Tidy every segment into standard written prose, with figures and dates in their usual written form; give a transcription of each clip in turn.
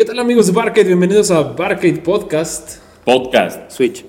¿Qué tal, amigos de Barcade? Bienvenidos a Barcade Podcast. Switch.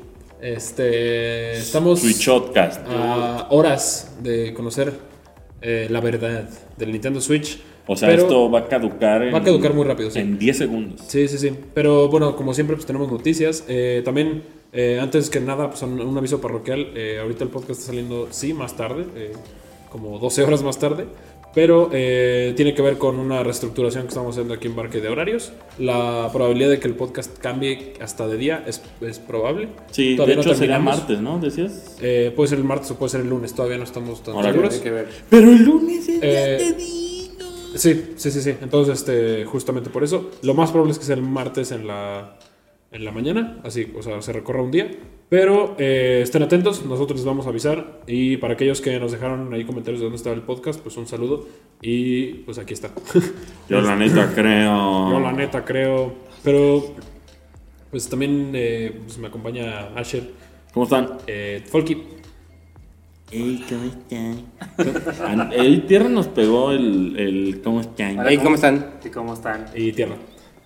Estamos Switchotcast. a horas de conocer la verdad del Nintendo Switch. O sea, pero esto va a caducar muy rápido, sí. En 10 segundos. Sí. Pero bueno, como siempre, pues tenemos noticias. También, antes que nada, pues un aviso parroquial. Ahorita el podcast está saliendo, más tarde, como 12 horas más tarde. Pero tiene que ver con una reestructuración que estamos haciendo aquí en Barcade de horarios. La probabilidad de que el podcast cambie hasta de día es probable. Sí, todavía de hecho sería terminamos. martes, ¿no? ¿Decías? Puede ser el martes o puede ser el lunes. Todavía no estamos tan Órale. seguros. Hay que ver. Pero el lunes ya Eh, te digo. Sí. Entonces, justamente por eso. Lo más probable es que sea el martes en la mañana. Así, o sea, se recorra un día. Pero estén atentos, nosotros les vamos a avisar. Y para aquellos que nos dejaron ahí comentarios de dónde estaba el podcast, pues un saludo. Y pues aquí está. Yo la neta creo. Yo la neta creo. Pero pues también pues me acompaña Asher, ¿Cómo están? Folky. Ey, ¿cómo están? El tierra nos pegó el ¿cómo están? Hey, ¿cómo están? ¿Y cómo están? Y Tierra.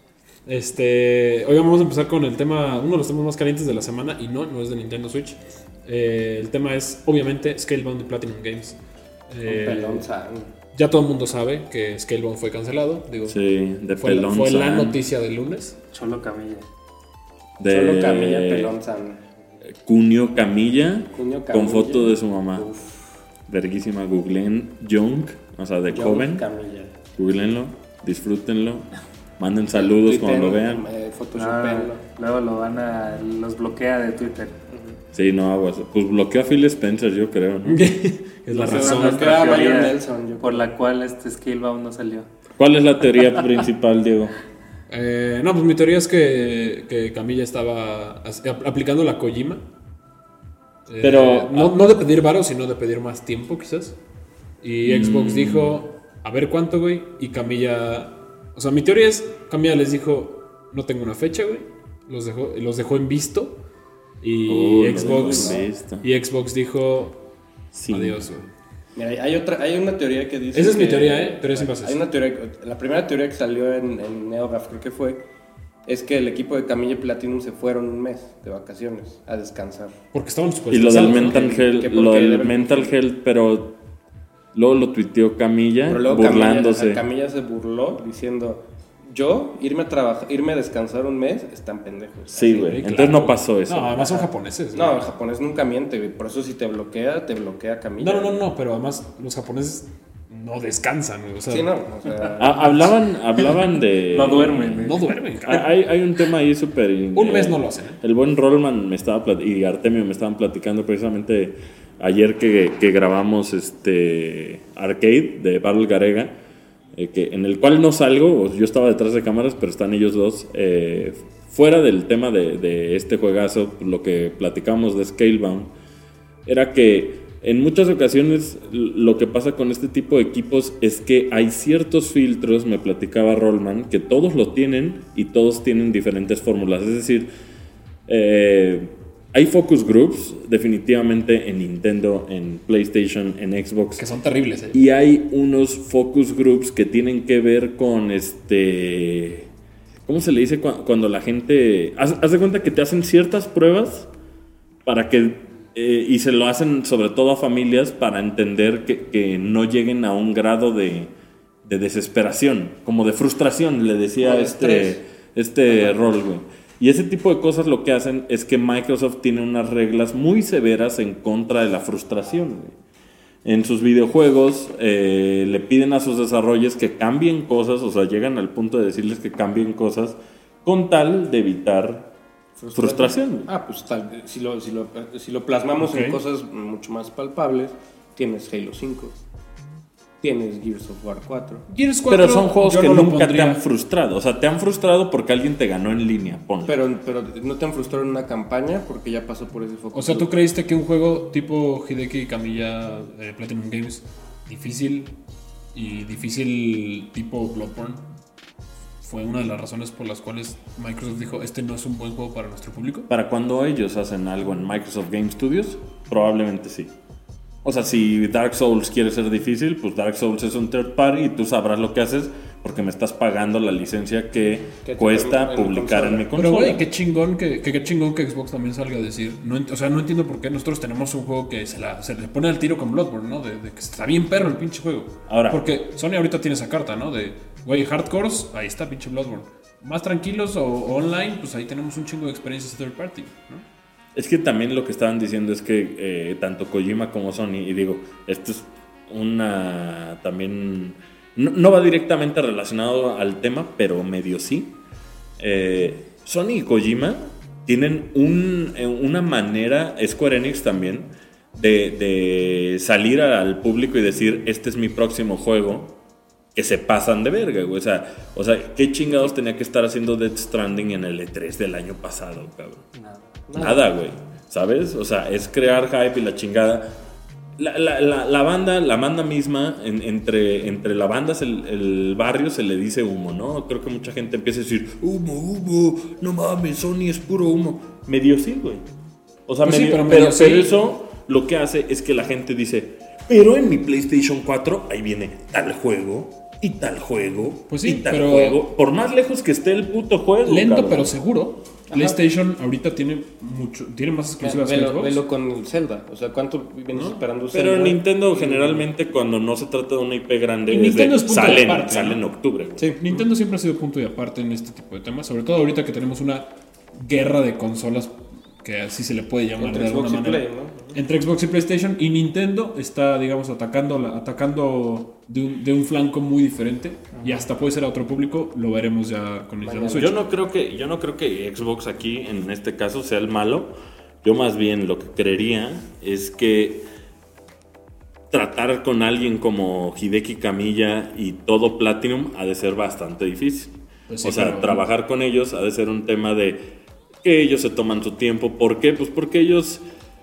Hoy vamos a empezar con el tema, uno de los temas más calientes de la semana, y no es de Nintendo Switch. El tema es, obviamente, Scalebound de Platinum Games. Pelón san. Ya todo el mundo sabe que Scalebound fue cancelado. Digo, Sí, de fue la Pelón. noticia del lunes. Cholo Camilla. De Solo Camilla, Pelón san. Cunio Camilla. Cunio Con Camilla. foto de su mamá. Uf, Verguísima, googleen Young, o sea, de John joven. Camilla. Googleenlo, disfrútenlo. Manden saludos cuando lo vean. Photoshopenlo. Luego los bloquea de Twitter. Sí, no aguas. Pues bloqueó a Phil Spencer, yo creo, ¿no? Es la Esa razón. era nuestra Bloquea a teoría Byron Nelson, yo por la cual Scalebound no salió. ¿Cuál es la teoría principal, Diego? No, pues mi teoría es que Camilla estaba aplicando la Kojima. Pero- no de pedir varo, sino de pedir más tiempo, quizás. Y Xbox dijo, a ver cuánto, güey. Y Camilla... O sea, mi teoría es, Camilla les dijo, no tengo una fecha, güey. Los dejó en visto. Y Los Xbox... dejó en visto. Y Xbox dijo, Sí. adiós, güey. Mira, hay una teoría que dice. Esa es mi que- teoría, teoría sin bases. Hay una teoría, la primera teoría que salió en NeoGAF, creo que fue, es que el equipo de Camilla y Platinum se fueron un mes de vacaciones a descansar. Porque estaban súper Y lo del estresados, ¿no? mental Que health, porque lo del deben- mental health, pero luego lo tuiteó Camilla, Pero luego burlándose. Camilla se burló diciendo, irme a descansar un mes, están pendejos. Sí, Así. güey. Sí, Entonces claro. no pasó eso. No, además son japoneses. No, güey. el japonés nunca miente, güey. Por eso si te bloquea Camilla. No, pero además los japoneses no descansan, güey. O sea, Sí, no, o sea... Hablaban de... No duermen, güey. no duermen. cabrón. Hay un tema ahí súper... Un mes no lo hacen, ¿eh? El buen Rollman y Artemio me estaban platicando precisamente ayer que grabamos Arcade de Battle Garega, en el cual no salgo, yo estaba detrás de cámaras, pero están ellos dos. Fuera del tema de este juegazo, lo que platicamos de Scalebound, era que en muchas ocasiones lo que pasa con este tipo de equipos es que hay ciertos filtros, me platicaba Rollman, que todos lo tienen y todos tienen diferentes fórmulas. Es decir, hay focus groups definitivamente en Nintendo, en PlayStation, en Xbox. Que son terribles, ¿eh? Y hay unos focus groups que tienen que ver con ¿cómo se le dice cuando la gente... Haz de cuenta que te hacen ciertas pruebas para que... y se lo hacen sobre todo a familias para entender que no lleguen a un grado de desesperación, como de frustración, le decía O de estrés. rol, güey. Y ese tipo de cosas lo que hacen es que Microsoft tiene unas reglas muy severas en contra de la frustración, güey. En sus videojuegos le piden a sus desarrolladores que cambien cosas, o sea, llegan al punto de decirles que cambien cosas con tal de evitar frustración. Ah, pues si lo plasmamos Ok. en cosas mucho más palpables, tienes Halo 5, tienes Gears of War 4. Gears 4, Pero son juegos yo que no lo nunca te pondría. han frustrado. O sea, te han frustrado porque alguien te ganó en línea. Ponle. Pero no te han frustrado en una campaña porque ya pasó por ese foco. O sea, ¿tú creíste que un juego tipo Hideki Kamiya Platinum Games difícil tipo Bloodborne fue una de las razones por las cuales Microsoft dijo, este no es un buen juego para nuestro público? Para cuando ellos hacen algo en Microsoft Game Studios, probablemente sí. O sea, si Dark Souls quiere ser difícil, pues Dark Souls es un third party y tú sabrás lo que haces. porque me estás pagando la licencia que Que te cuesta en publicar en mi consola. consola. Pero, güey, qué chingón que Xbox también salga a decir. O sea, no entiendo por qué nosotros tenemos un juego que se le pone al tiro con Bloodborne, ¿no? De que está bien perro el pinche juego. Ahora. Porque Sony ahorita tiene esa carta, ¿no? De, güey, hardcores, ahí está pinche Bloodborne. Más tranquilos o online, pues ahí tenemos un chingo de experiencias third party, ¿no? Es que también lo que estaban diciendo es que tanto Kojima como Sony, y digo, esto es una también... No va directamente relacionado al tema, pero medio sí. Sony y Kojima tienen una manera, Square Enix también, de salir al público y decir, este es mi próximo juego, que se pasan de verga, güey. O sea, ¿qué chingados tenía que estar haciendo Death Stranding en el E3 del año pasado, cabrón? Nada, güey. ¿Sabes? O sea, es crear hype y la chingada. La banda misma, entre la banda, el barrio se le dice humo, ¿no? Creo que mucha gente empieza a decir, humo, no mames, Sony es puro humo. Medio sí, güey. O sea, Pues sí, pero sí. eso lo que hace es que la gente dice, pero en mi PlayStation 4 ahí viene tal juego y tal juego Pues sí, y tal pero- juego. Por más lejos que esté el puto juego. Lento cabrón. pero seguro. PlayStation ahorita tiene más exclusivas que Xbox. Velo con el Zelda. O sea, ¿cuánto vienes esperando Pero Zelda? Nintendo generalmente cuando no se trata de una IP grande Y Nintendo es punto de sale aparte, en ¿no? octubre, güey. Sí. Nintendo siempre ha sido punto y aparte en este tipo de temas, sobre todo ahorita que tenemos una guerra de consolas, que así se le puede llamar Entre de alguna Xbox y manera. Play, ¿no? Entre Xbox y PlayStation, y Nintendo está, digamos, atacando de un flanco muy diferente, y hasta puede ser a otro público, lo veremos ya con Nintendo Switch. Yo no creo que Xbox aquí en este caso sea el malo. Yo más bien lo que creería es que tratar con alguien como Hideki Kamiya y todo Platinum ha de ser bastante difícil. Pues sí, o sea, pero- trabajar con ellos ha de ser un tema de que ellos se toman su tiempo. ¿Por qué? Pues porque ellos,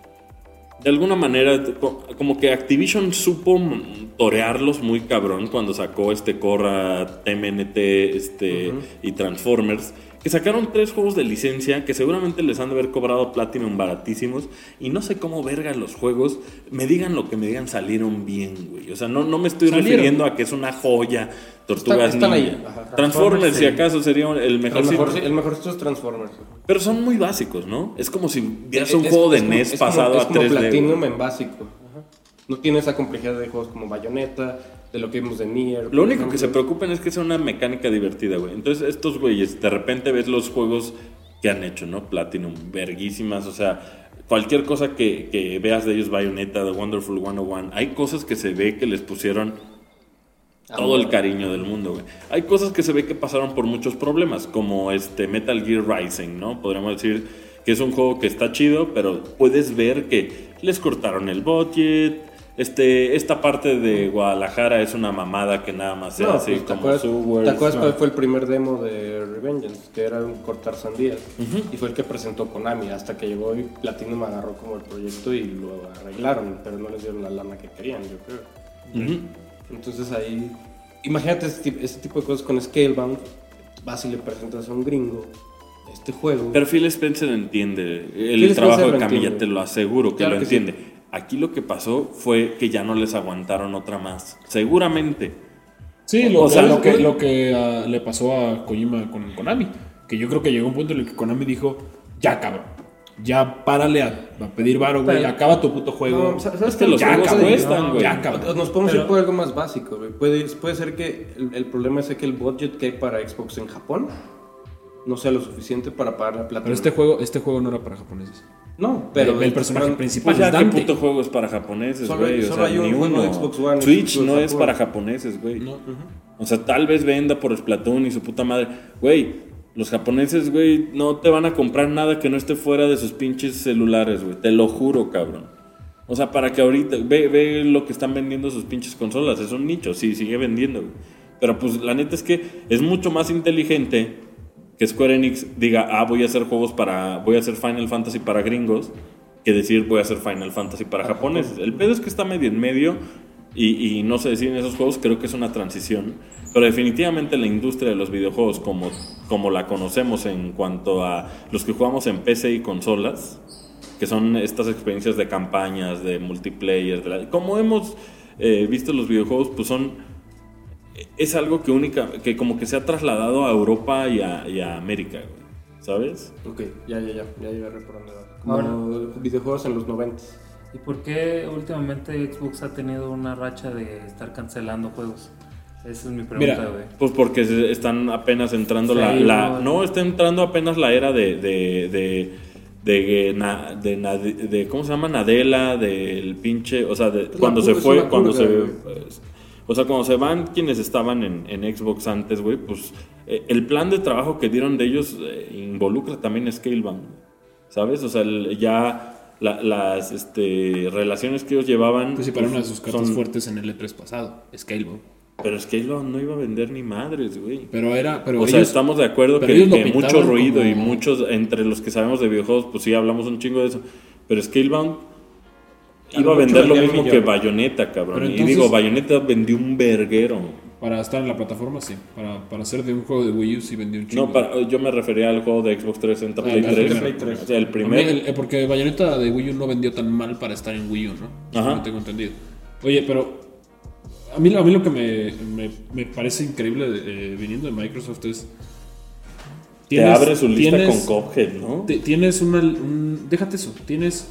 de alguna manera, como que Activision supo torearlos muy cabrón cuando sacó Korra, TMNT y Transformers, que sacaron 3 juegos de licencia que seguramente les han de haber cobrado Platinum baratísimos, y no sé cómo verga los juegos, me digan lo que me digan, salieron bien, güey. O sea, no me estoy Salieron. refiriendo a que es una joya, Tortugas Están ahí. Ninja. Ajá. Transformers, si acaso, sería el mejor. El mejor es Transformers. Pero son muy básicos, ¿no? Es como si vieras un Es- juego de es como- NES es como- pasado es a como 3D. Platinum güey. en básico. Ajá. No tiene esa complejidad de juegos como Bayonetta, de lo que vimos de Nier. Lo único que se preocupen es que sea una mecánica divertida, güey. Entonces, estos güeyes, de repente ves los juegos que han hecho, ¿no? Platinum, verguísimas, o sea, cualquier cosa que veas de ellos, Bayonetta, The Wonderful 101, hay cosas que se ve que les pusieron todo el cariño del mundo, güey. Hay cosas que se ve que pasaron por muchos problemas, como Metal Gear Rising, ¿no? Podríamos decir que es un juego que está chido, pero puedes ver que les cortaron el budget. Esta parte de Guadalajara es una mamada que nada más se No, hace pues, ¿te como acuerdas, Sewers. ¿te acuerdas cuál fue el primer demo de Revengeance? Que era un cortar sandías. Y fue el que presentó Konami, hasta que llegó y Platinum agarró como el proyecto y lo arreglaron, pero no les dieron la lana que querían, yo creo. Ujú. Entonces ahí, imagínate ese tipo de cosas con Scalebound, vas y le presentas a un gringo este juego. Pero Phil Spencer entiende Phil el trabajo Spencer de lo Camilla, entiende. te lo aseguro que Claro lo que sí. entiende. Aquí lo que pasó fue que ya no les aguantaron otra más. Seguramente. Sí, O sea, lo que le pasó a Kojima con Konami. Que yo creo que llegó un punto en el que Konami dijo, ya cabrón, ya párale a pedir varo, güey, Pero- acaba tu puto juego. No, ¿sabes Es que qué? los Ya, juegos cabrón, cuestan, güey. ya, cabrón. Nos podemos Pero- ir por algo más básico, güey. Puede ser que el problema es que el budget que hay para Xbox en Japón no sea lo suficiente para pagar la plata. Pero este juego no era para japoneses. No, pero el personaje pero- principal Pues ya, es ¿qué Dante. puto juego es para japoneses, Solo- güey? O solo sea, hay un ni juego uno. de Xbox One Switch exclusivo no de es Japón. para japoneses, güey. No. O sea, tal vez venda por Splatoon y su puta madre. Güey, los japoneses, güey, no te van a comprar nada que no esté fuera de sus pinches celulares, güey. Te lo juro, cabrón. O sea, para que ahorita... Ve lo que están vendiendo sus pinches consolas. Es un nicho, sí, sigue vendiendo, güey. Pero pues la neta es que es mucho más inteligente que Square Enix diga, voy a hacer voy a hacer Final Fantasy para gringos, que decir voy a hacer Final Fantasy para japoneses. El pedo es que está medio en medio y no se deciden esos juegos. Creo que es una transición, pero definitivamente la industria de los videojuegos como la conocemos en cuanto a los que jugamos en PC y consolas, que son estas experiencias de campañas, de multiplayer, como hemos visto los videojuegos, pues son es algo que como que se ha trasladado a Europa y a América, güey. ¿Sabes? Ok, ya agarré por dónde va. Como videojuegos en los 90. ¿Y por qué últimamente Xbox ha tenido una racha de estar cancelando juegos? Esa es mi pregunta, Mira, güey. Pues porque están apenas entrando Sí, no, está entrando apenas la era de ¿cómo se llama? Nadella, del pinche, o sea, cuando se fue, cuando se van quienes estaban en Xbox antes, güey, pues el plan de trabajo que dieron de ellos involucra también Scalebound, ¿sabes? O sea, las relaciones que ellos llevaban. Pues sí, para una de sus cartas fuertes en el E3 pasado, Scalebound. Pero Scalebound no iba a vender ni madres, güey. Pero o sea, estamos de acuerdo que mucho ruido como... y muchos, entre los que sabemos de videojuegos, pues sí, hablamos un chingo de eso. Pero Scalebound iba a vender lo mismo que Bayonetta, cabrón. Pero entonces, y digo, Bayonetta vendió un verguero. Para estar en la plataforma, sí. Para hacer de un juego de Wii U, sí vendió un chingo. No, yo me refería al juego de Xbox 360 Play 3. O sea, el primer. Porque Bayonetta de Wii U no vendió tan mal para estar en Wii U, ¿no? Ajá. No tengo entendido. Oye, pero a mí lo que me parece increíble viniendo de Microsoft es... Te abre su lista con Cuphead, ¿no? Tienes déjate eso. Tienes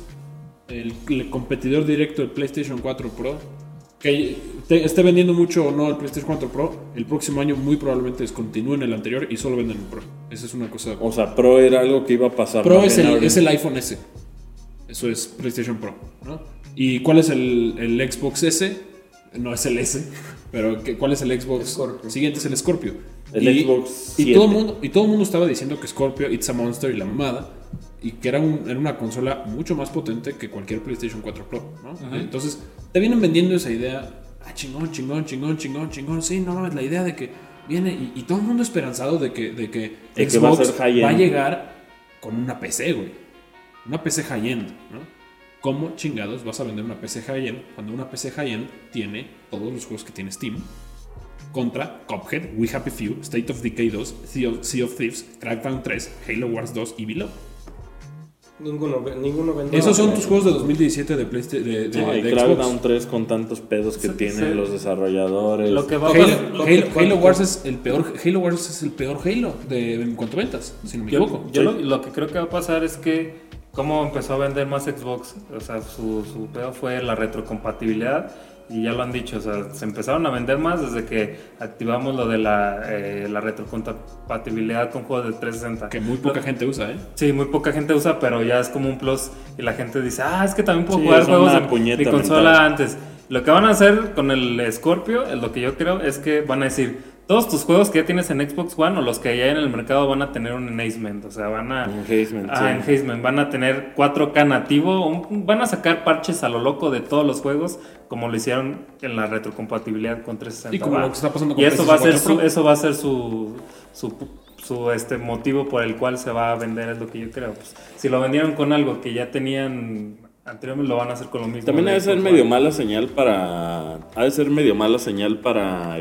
el competidor directo del PlayStation 4 Pro, que esté vendiendo mucho o no el PlayStation 4 Pro, el próximo año muy probablemente descontinúen el anterior y solo venden el Pro. Esa es una cosa. O sea, Pro era algo que iba a pasar. Pro es el iPhone S. Eso es PlayStation Pro, ¿no? ¿Y cuál es el Xbox S? No es el S, pero ¿cuál es el Xbox Scorpio. siguiente? Es el Scorpio. Xbox 7. Y todo el mundo estaba diciendo que Scorpio, It's a Monster y la mamada, y que era una consola mucho más potente que cualquier PlayStation 4 Pro, ¿no? Uh-huh. Entonces, te vienen vendiendo esa idea, chingón, sí, no mames, la idea de que viene, y todo el mundo esperanzado de que Xbox va a llegar con una PC, güey. Una PC high-end, ¿no? ¿Cómo chingados vas a vender una PC high-end cuando una PC high-end tiene todos los juegos que tiene Steam? Contra Cuphead, We Happy Few, State of Decay 2, Sea of Thieves, Crackdown 3, Halo Wars 2 y Below. Ninguno vendió. Esos son tus juegos de 2017 de PlayStation. De Xbox. Crackdown 3 con tantos pedos que tienen los desarrolladores. Lo que va Halo Wars es el peor. Halo Wars es el peor Halo en cuanto a ventas, si no me equivoco. Lo que creo que va a pasar es que cómo empezó a vender más Xbox, o sea, su pedo fue la retrocompatibilidad. Y ya lo han dicho, o sea, se empezaron a vender más desde que activamos lo de la retrocompatibilidad con juegos de 360. Que muy poca gente usa, ¿eh? Sí, muy poca gente usa, pero ya es como un plus y la gente dice, es que también puedo jugar juegos de consola antes. Lo que van a hacer con el Scorpio, lo que yo creo, es que van a decir, todos tus juegos que ya tienes en Xbox One o los que ya hay en el mercado van a tener un enhancement, o sea, enhancement, van a tener 4K nativo, van a sacar parches a lo loco de todos los juegos, como lo hicieron en la retrocompatibilidad con 360. Y como lo que está pasando con eso va a ser su motivo por el cual se va a vender, es lo que yo creo. Pues, si lo vendieron con algo que ya tenían anteriormente, lo van a hacer con lo mismo. También ha de ser medio mala señal para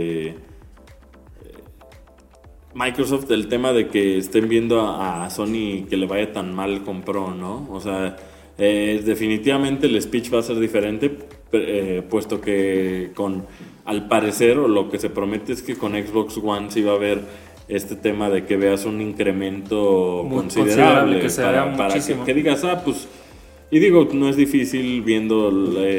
Microsoft, el tema de que estén viendo a Sony que le vaya tan mal con Pro, ¿no? O sea, definitivamente el speech va a ser diferente, puesto que al parecer, o lo que se promete es que con Xbox One sí va a haber este tema de que veas un incremento muy considerable que se para que digas, pues... Y digo, no es difícil viendo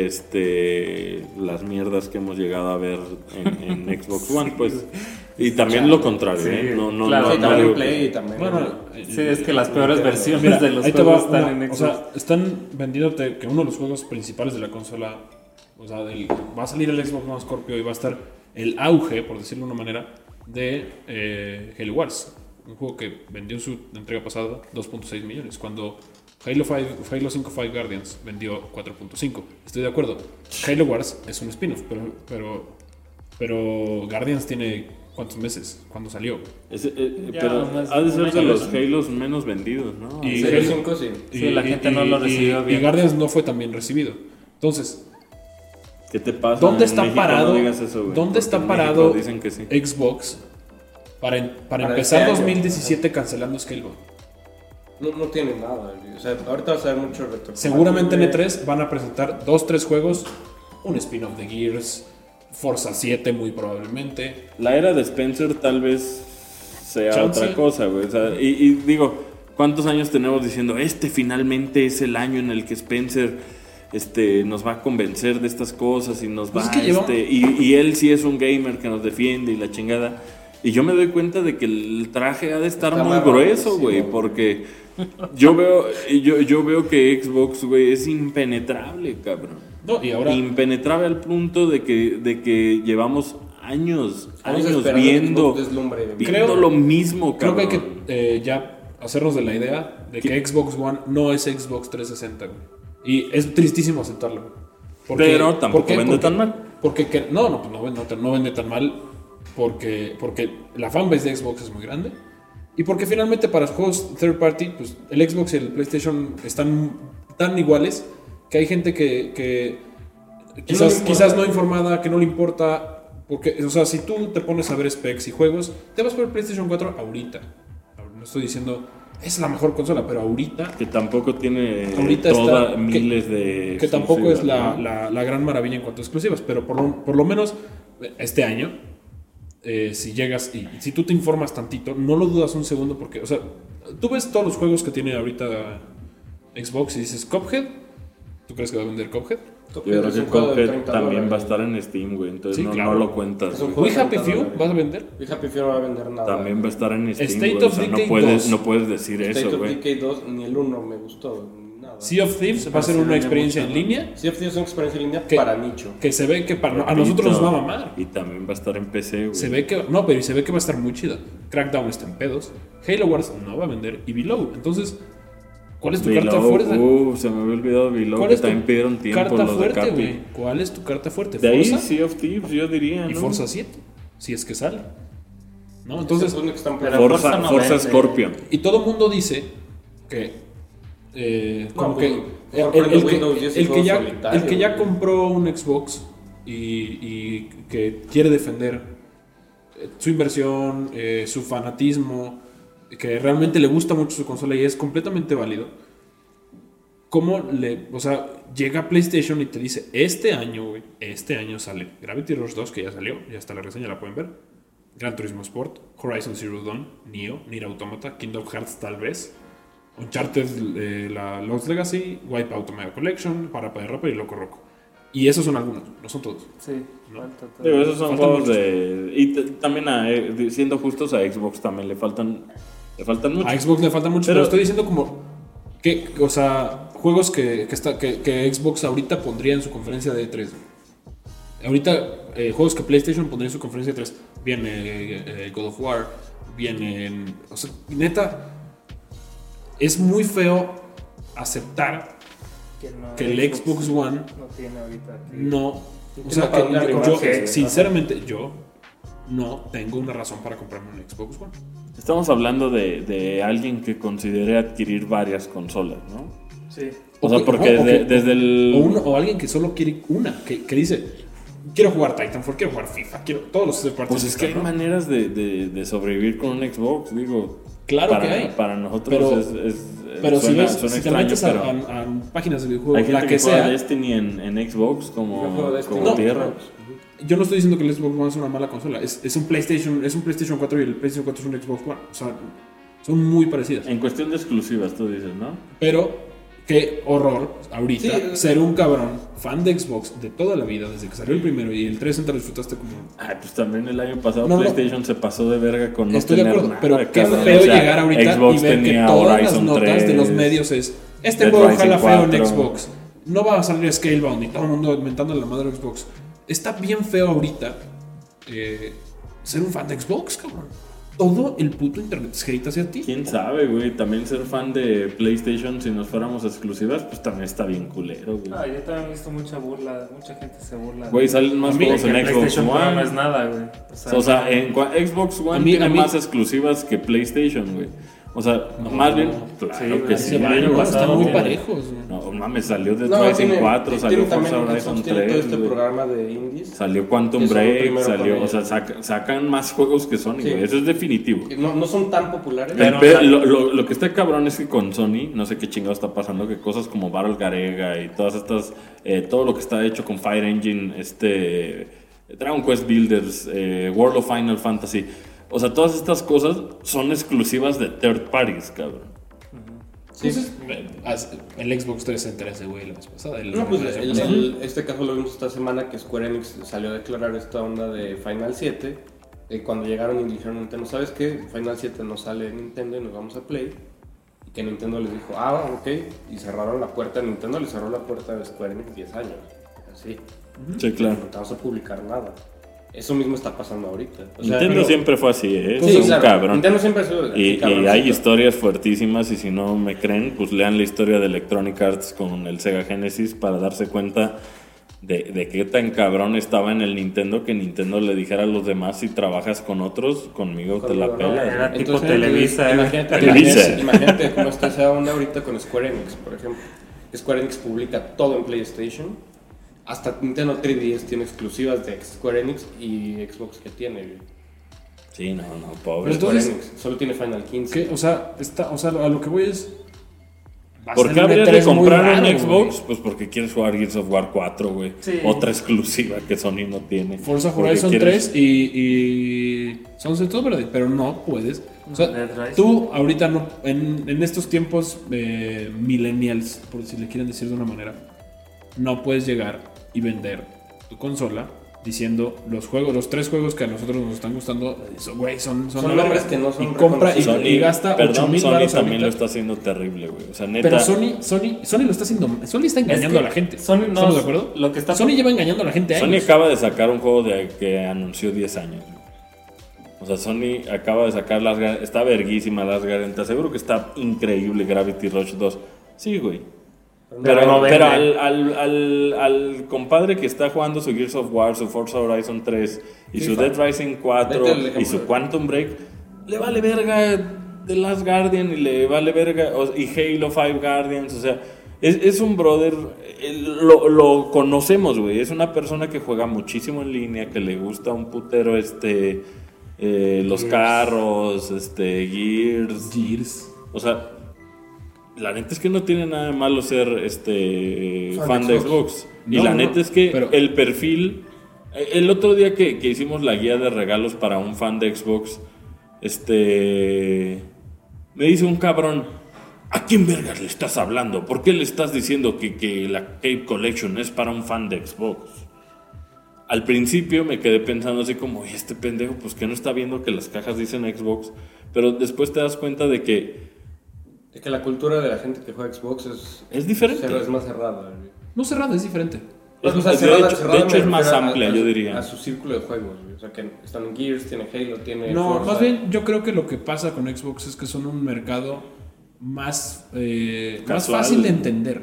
las mierdas que hemos llegado a ver en Xbox One, pues... Y también lo contrario, sí, ¿eh? También Play también. Bueno, sí, es que las peores versiones de los juegos están en Xbox. O sea, están vendiéndote que uno de los juegos principales de la consola, o sea, va a salir el Xbox One Scorpio y va a estar el auge, por decirlo de una manera, de Halo Wars. Un juego que vendió en su entrega pasada 2.6 millones, cuando Halo 5 Five Guardians vendió 4.5. Estoy de acuerdo. Halo Wars es un spin-off, pero Guardians tiene... ¿Cuántos meses? ¿Cuándo salió? Pero ha de ser de los Halos menos vendidos, ¿no? Y Halo 5 sí. Sí, la gente no lo recibió bien. Y Guardians no fue tan bien recibido. Entonces, ¿qué te pasa? ¿Dónde está México, parado? No digas eso, güey, ¿Dónde está parado dicen que sí. Xbox para empezar 2017 cancelando Scalebound? No tiene nada. O sea, ahorita vas a ver mucho reto. Seguramente en E3 van a presentar 2-3 juegos, un spin-off de Gears, Forza 7 muy probablemente. La era de Spencer tal vez sea Chance. otra cosa, güey. O sea, y digo, ¿cuántos años tenemos diciendo, finalmente es el año en el que Spencer nos va a convencer de estas cosas y nos Pues va es que llevamos- y él sí es un gamer que nos defiende y la chingada? Y yo me doy cuenta de que el traje ha de estar Está muy marrón, grueso, sí, güey, güey. porque yo veo que Xbox, güey, es impenetrable, cabrón. No, y ahora Impenetrable al punto de que llevamos años esperando viendo, que deslumbre. viendo lo mismo, creo cabrón. que hay que ya hacernos de la idea de que Xbox One no es Xbox 360, güey. Y es tristísimo aceptarlo, güey. Pero tampoco vende tan mal. Porque no vende tan mal porque la fanbase de Xbox es muy grande y porque finalmente para los juegos third party, pues el Xbox y el PlayStation están tan iguales que hay gente que quizás no informada, que no le importa, porque, o sea, si tú te pones a ver specs y juegos, te vas por el PlayStation 4 ahorita. No estoy diciendo es la mejor consola, pero ahorita Que tampoco tiene Ahorita está- miles de que tampoco es exclusivas, ¿no? la gran maravilla en cuanto a exclusivas, pero por lo menos este año, si llegas y si tú te informas tantito, no lo dudas un segundo porque, o sea, tú ves todos los juegos que tiene ahorita Xbox y dices, Cuphead, ¿tú crees que va a vender Cuphead? Yo creo Es que un juego de Cuphead 30 también dólares. va a estar en Steam, güey, entonces Sí, no, claro. no lo cuentas, Es un güey. juego ¿We Happy Few vas a vender? We Happy Few no va a vender nada. También va a estar en Steam, State güey, of o sea, Decay no puedes decir State eso, of güey. Decay 2 ni el 1 me gustó. Nada. Sea of Thieves va a ser una experiencia en línea Sea of Thieves es una experiencia en línea Que- para nicho. que se ve que a nosotros nos va a mamar. Y también va a estar en PC, güey. Se ve que va a estar muy chida. Crackdown está en pedos. Halo Wars no va a vender y Below. Entonces, ¿cuál es tu carta Below, fuerte? se me había olvidado Below, ¿Cuál que es tu también pidieron tiempo carta los de fuerte, Capi. güey? ¿Cuál es tu carta fuerte? De ahí ¿Forza? Sea of Thieves, yo diría, Y ¿no? Forza 7, si es que sale. ¿No? Se Entonces, supone que están Pero planeando. Forza, no Forza vende. Scorpion. y todo el mundo dice que como pues, que mejor prende Windows 10 y el que juego ya solitario, el que ya güey. compró un Xbox y que quiere defender su inversión, su fanatismo, que realmente le gusta mucho su consola y es completamente válido. O sea, llega PlayStation y te dice, este año sale Gravity Rush 2, que ya salió, ya está la reseña, la pueden ver. Gran Turismo Sport, Horizon Zero Dawn, Nioh, Nier Automata, Kingdom Hearts tal vez, Uncharted, la Lost Legacy, Wipeout Omega Collection, Parappa de Rapper y Loco Roco. Y esos son algunos, no son todos. Sí, No. falta todo. Digo, esos son Faltan juegos muchos. de... Y también, siendo justos, a Xbox también le faltan mucho. A Xbox le falta mucho, Pero- pero estoy diciendo como que, o sea, juegos que Xbox ahorita pondría en su conferencia de E3. Ahorita, juegos que PlayStation pondría en su conferencia de E3. Viene God of War, vienen... O sea, neta, es muy feo aceptar que el Xbox One no tiene ahorita aquí. no... O Tiene sea, para una que yo, remaster, sinceramente, yo no tengo una razón para comprarme un Xbox One. Estamos hablando de alguien que considere adquirir varias consolas, ¿no? Sí. O sea, porque desde el... O alguien que solo quiere una, que dice, quiero jugar Titanfall, quiero jugar FIFA, quiero todos los partidos. Pues es que hay maneras de sobrevivir con un Xbox, digo. Claro que hay. Para nosotros Pero- es Pero suena si te extraño, metes pero a páginas de hay videojuegos, gente la que que juega sea, Destiny en Xbox Yo como juego Destiny. No. tierra. yo no estoy diciendo que el Xbox One es una mala consola, es un PlayStation 4 y el PlayStation 4 es un Xbox One, o sea, son muy parecidas. En cuestión de exclusivas, tú dices, ¿no? Pero qué horror ahorita Sí, ser un cabrón fan de Xbox de toda la vida, desde que salió el primero y el 3 lo disfrutaste como... Ay, pues también el año pasado No, no. PlayStation se pasó de verga con no Estoy de tener acuerdo, nada, pero qué cabrón. feo O sea, llegar ahorita Xbox y ver que tenía todas las Horizon notas 3, de los medios es este Dead juego Rising jala feo en 4. Xbox, no va a salir Scalebound y todo el mundo inventando la madre de Xbox. Está bien feo ahorita ser un fan de Xbox, cabrón. Todo el puto internet es hate hacia ti. ¿Quién sabe, güey? También ser fan de PlayStation, si nos fuéramos exclusivas, pues también está bien culero, güey. Ah, yo también he visto mucha burla, mucha gente se burla. Güey, salen más A mí, juegos que en Xbox PlayStation Pro no One. es nada, güey. O sea, Xbox One tiene a mí- más exclusivas que PlayStation, güey. O sea, más bien, claro Sí, que güey, sí. sí, El año año pasado están muy tiene- parejos. güey. No, mames, salió Dead No, Rising tiene- 4, salió tiene Forza también Horizon Xbox, tiene 3, todo este güey. programa de indies. Salió Quantum Que son Break, primero salió, con o sea, ellos. sacan más juegos que Sony, Sí. güey. Eso es definitivo. Que no son tan populares. Pero- Lo que está cabrón es que con Sony, no sé qué chingado está pasando, que cosas como Battle Garega y todas estas, todo lo que está hecho con Fire Engine, Dragon Quest Builders, World of Final Fantasy. O sea, todas estas cosas son exclusivas de third parties, cabrón. Sí. Entonces, el Xbox 360, güey, la vez pasada. Este caso lo vimos esta semana que Square Enix salió a declarar esta onda de Final 7. Cuando llegaron y dijeron a Nintendo, ¿sabes qué? Final 7 no sale en Nintendo y nos vamos a Play. Y que Nintendo les dijo, ok. Y cerraron la puerta. Nintendo le cerró la puerta de Square Enix 10 años. Así. Sí, claro. No te vas a publicar nada. Eso mismo está pasando ahorita. Nintendo siempre fue así, ¿eh? Sí, es un cabrón. Nintendo siempre ha sido y hay historias fuertísimas, y si no me creen, pues lean la historia de Electronic Arts con el Sega Genesis para darse cuenta de qué tan cabrón estaba en el Nintendo, que Nintendo le dijera a los demás: si trabajas con otros, conmigo te la pelas. Era tipo Televisa. Imagínate cómo está esa onda ahorita con Square Enix, por ejemplo. Square Enix publica todo en PlayStation. Hasta Nintendo 3DS tiene exclusivas de Square Enix y Xbox que tiene. Sí, no, pobre. Square Enix solo tiene Final 15. ¿Qué? O sea, a lo que voy es... ¿Por qué habrías de comprar un Xbox? Güey. Pues porque quieres jugar Gears of War 4, güey. Sí. Otra exclusiva que Sony no tiene. Forza Horizon 3 y Sunset Overdrive, pero no puedes. O sea, tú ahorita no, en estos tiempos millennials, por si le quieren decir de una manera, no puedes llegar y vender tu consola diciendo los 3 juegos que a nosotros nos están gustando, son nombres que no son, y compra y gasta 8,000 Sony baros también lo está haciendo terrible, güey. O sea, neta. Pero Sony lo está haciendo. Sony está engañando a la gente. ¿Estamos de acuerdo? Sony lleva engañando a la gente. Sony acaba de sacar un juego que anunció 10 años. O sea, Sony acaba de sacar está verguísima Last Guardian. Te aseguro que está increíble Gravity Rush 2. Sí, güey. Pero al compadre que está jugando su Gears of War, su Forza Horizon 3 y su Dead Rising 4 y su Quantum Break, le vale verga The Last Guardian y le vale verga y Halo 5 Guardians. O sea, es un brother, lo conocemos, güey. Es una persona que juega muchísimo en línea, que le gusta un putero los carros, Gears. O sea, la neta es que no tiene nada de malo ser fan de Xbox. Y la neta es que el perfil... El otro día que hicimos la guía de regalos para un fan de Xbox, me dice un cabrón: ¿a quién vergas le estás hablando? ¿Por qué le estás diciendo que la Cape Collection es para un fan de Xbox? Al principio me quedé pensando así como, ¿y este pendejo pues que no está viendo que las cajas dicen Xbox? Pero después te das cuenta de que la cultura de la gente que juega Xbox es diferente. Es más cerrada. No cerrada, es diferente. De hecho es más amplia, yo diría. A su círculo de juegos. O sea, que están en Gears, tiene Halo, tiene No, Forza. Más bien yo creo que lo que pasa con Xbox es que son un mercado más fácil de entender.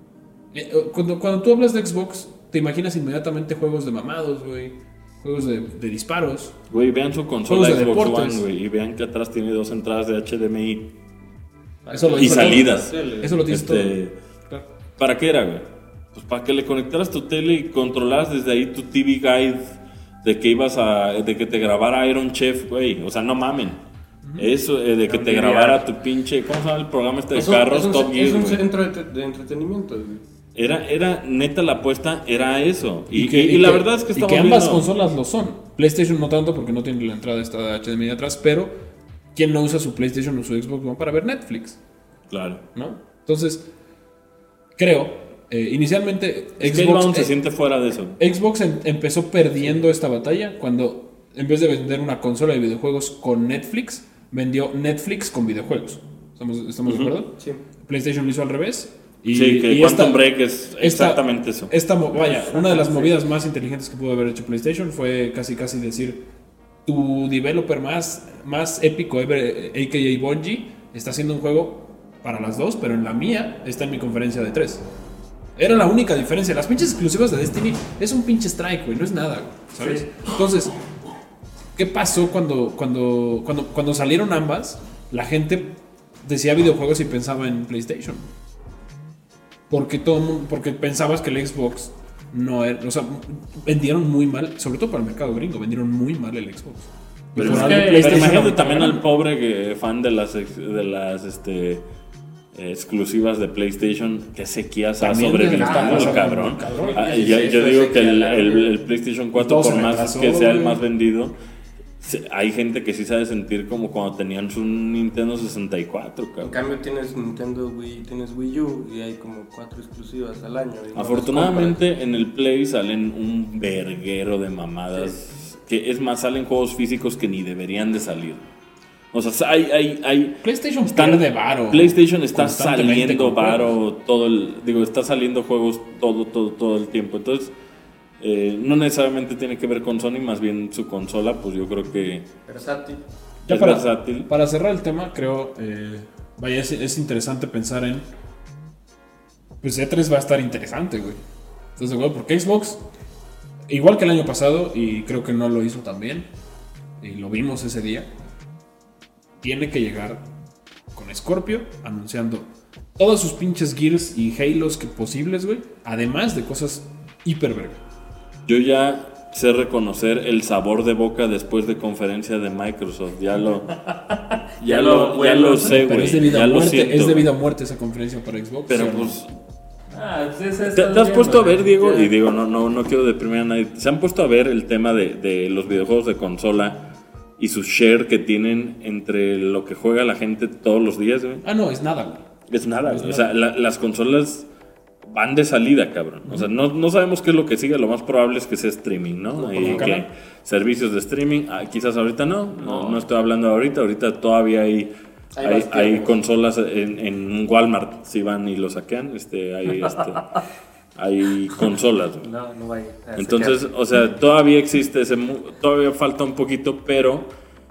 Cuando tú hablas de Xbox, te imaginas inmediatamente juegos de mamados, güey. Juegos de disparos. Güey, vean su consola Xbox One, güey, y vean que atrás tiene 2 entradas de HDMI y salidas. Eso lo tienes todo. Claro. ¿Para qué era, güey? Pues para que le conectaras tu tele y controlaras desde ahí tu TV Guide de que te grabara Iron Chef, güey. O sea, no mamen. Eso, de que te grabara tu pinche... ¿Cómo se llama el programa de carros? Top Gear, es un centro de entretenimiento, güey. Era neta, la apuesta era eso. Y la verdad es que estamos viendo... ambas consolas lo son. PlayStation no tanto porque no tiene la entrada esta de HDMI atrás, pero ¿quién no usa su PlayStation o su Xbox One para ver Netflix? Claro. ¿No? Entonces, creo... inicialmente Xbox se siente fuera de eso. Xbox empezó perdiendo esta batalla cuando en vez de vender una consola de videojuegos con Netflix, vendió Netflix con videojuegos. ¿Estamos de acuerdo? Sí. PlayStation lo hizo al revés. Que Quantum Break es exactamente eso. Una de las movidas más inteligentes que pudo haber hecho PlayStation fue casi decir: tu developer más épico ever, a.k.a. Bungie, está haciendo un juego para las dos, pero en la mía está en mi conferencia de 3. Era la única diferencia. Las pinches exclusivas de Destiny es un pinche strike, güey. No es nada, güey. ¿Sabes? Sí. Entonces, ¿qué pasó cuando salieron ambas? La gente decía videojuegos y pensaba en PlayStation. Porque pensabas que el Xbox no era... O sea, vendieron muy mal, sobre todo para el mercado gringo, vendieron muy mal el Xbox. Pero imagínate también al pobre fan de las exclusivas de PlayStation, qué sequía se ha También sobrevivido el cabrón. Yo digo que el PlayStation 4, por más que sea el más vendido, hay gente que sí sabe sentir como cuando tenían su Nintendo 64, cabrón. En cambio tienes Nintendo Wii, tienes Wii U y hay como 4 exclusivas al año. Afortunadamente en el Play salen un verguero de mamadas, que es más, salen juegos físicos que ni deberían de salir. O sea, hay PlayStation pierde varo. PlayStation está saliendo varo está saliendo juegos todo el tiempo. Entonces, no necesariamente tiene que ver con Sony, más bien su consola, pues yo creo que versátil. Es versátil. Para cerrar el tema, creo, es interesante pensar en, pues E3 va a estar interesante, güey. Entonces, güey, porque Xbox, igual que el año pasado, y creo que no lo hizo tan bien, y lo vimos ese día, tiene que llegar con Scorpio anunciando todos sus pinches Gears y Halos que posibles, güey, además de cosas hiper verga. Yo ya sé reconocer el sabor de boca después de conferencia de Microsoft. Ya lo sé, güey. Es de vida o muerte esa conferencia para Xbox. Pero pues ¿Te has puesto a ver, Diego? Y digo, no quiero deprimir a nadie. ¿Se han puesto a ver el tema de los videojuegos de consola y su share que tienen entre lo que juega la gente todos los días, güey? No, es nada, güey. Es nada, güey. O sea, las consolas van de salida, cabrón. O sea, no sabemos qué es lo que sigue. Lo más probable es que sea streaming, ¿no? Y que servicios de streaming, quizás ahorita no estoy hablando ahorita. Ahorita todavía hay consolas en Walmart, si van y lo saquean, hay consolas. No vaya. Entonces, o sea, todavía existe todavía falta un poquito, pero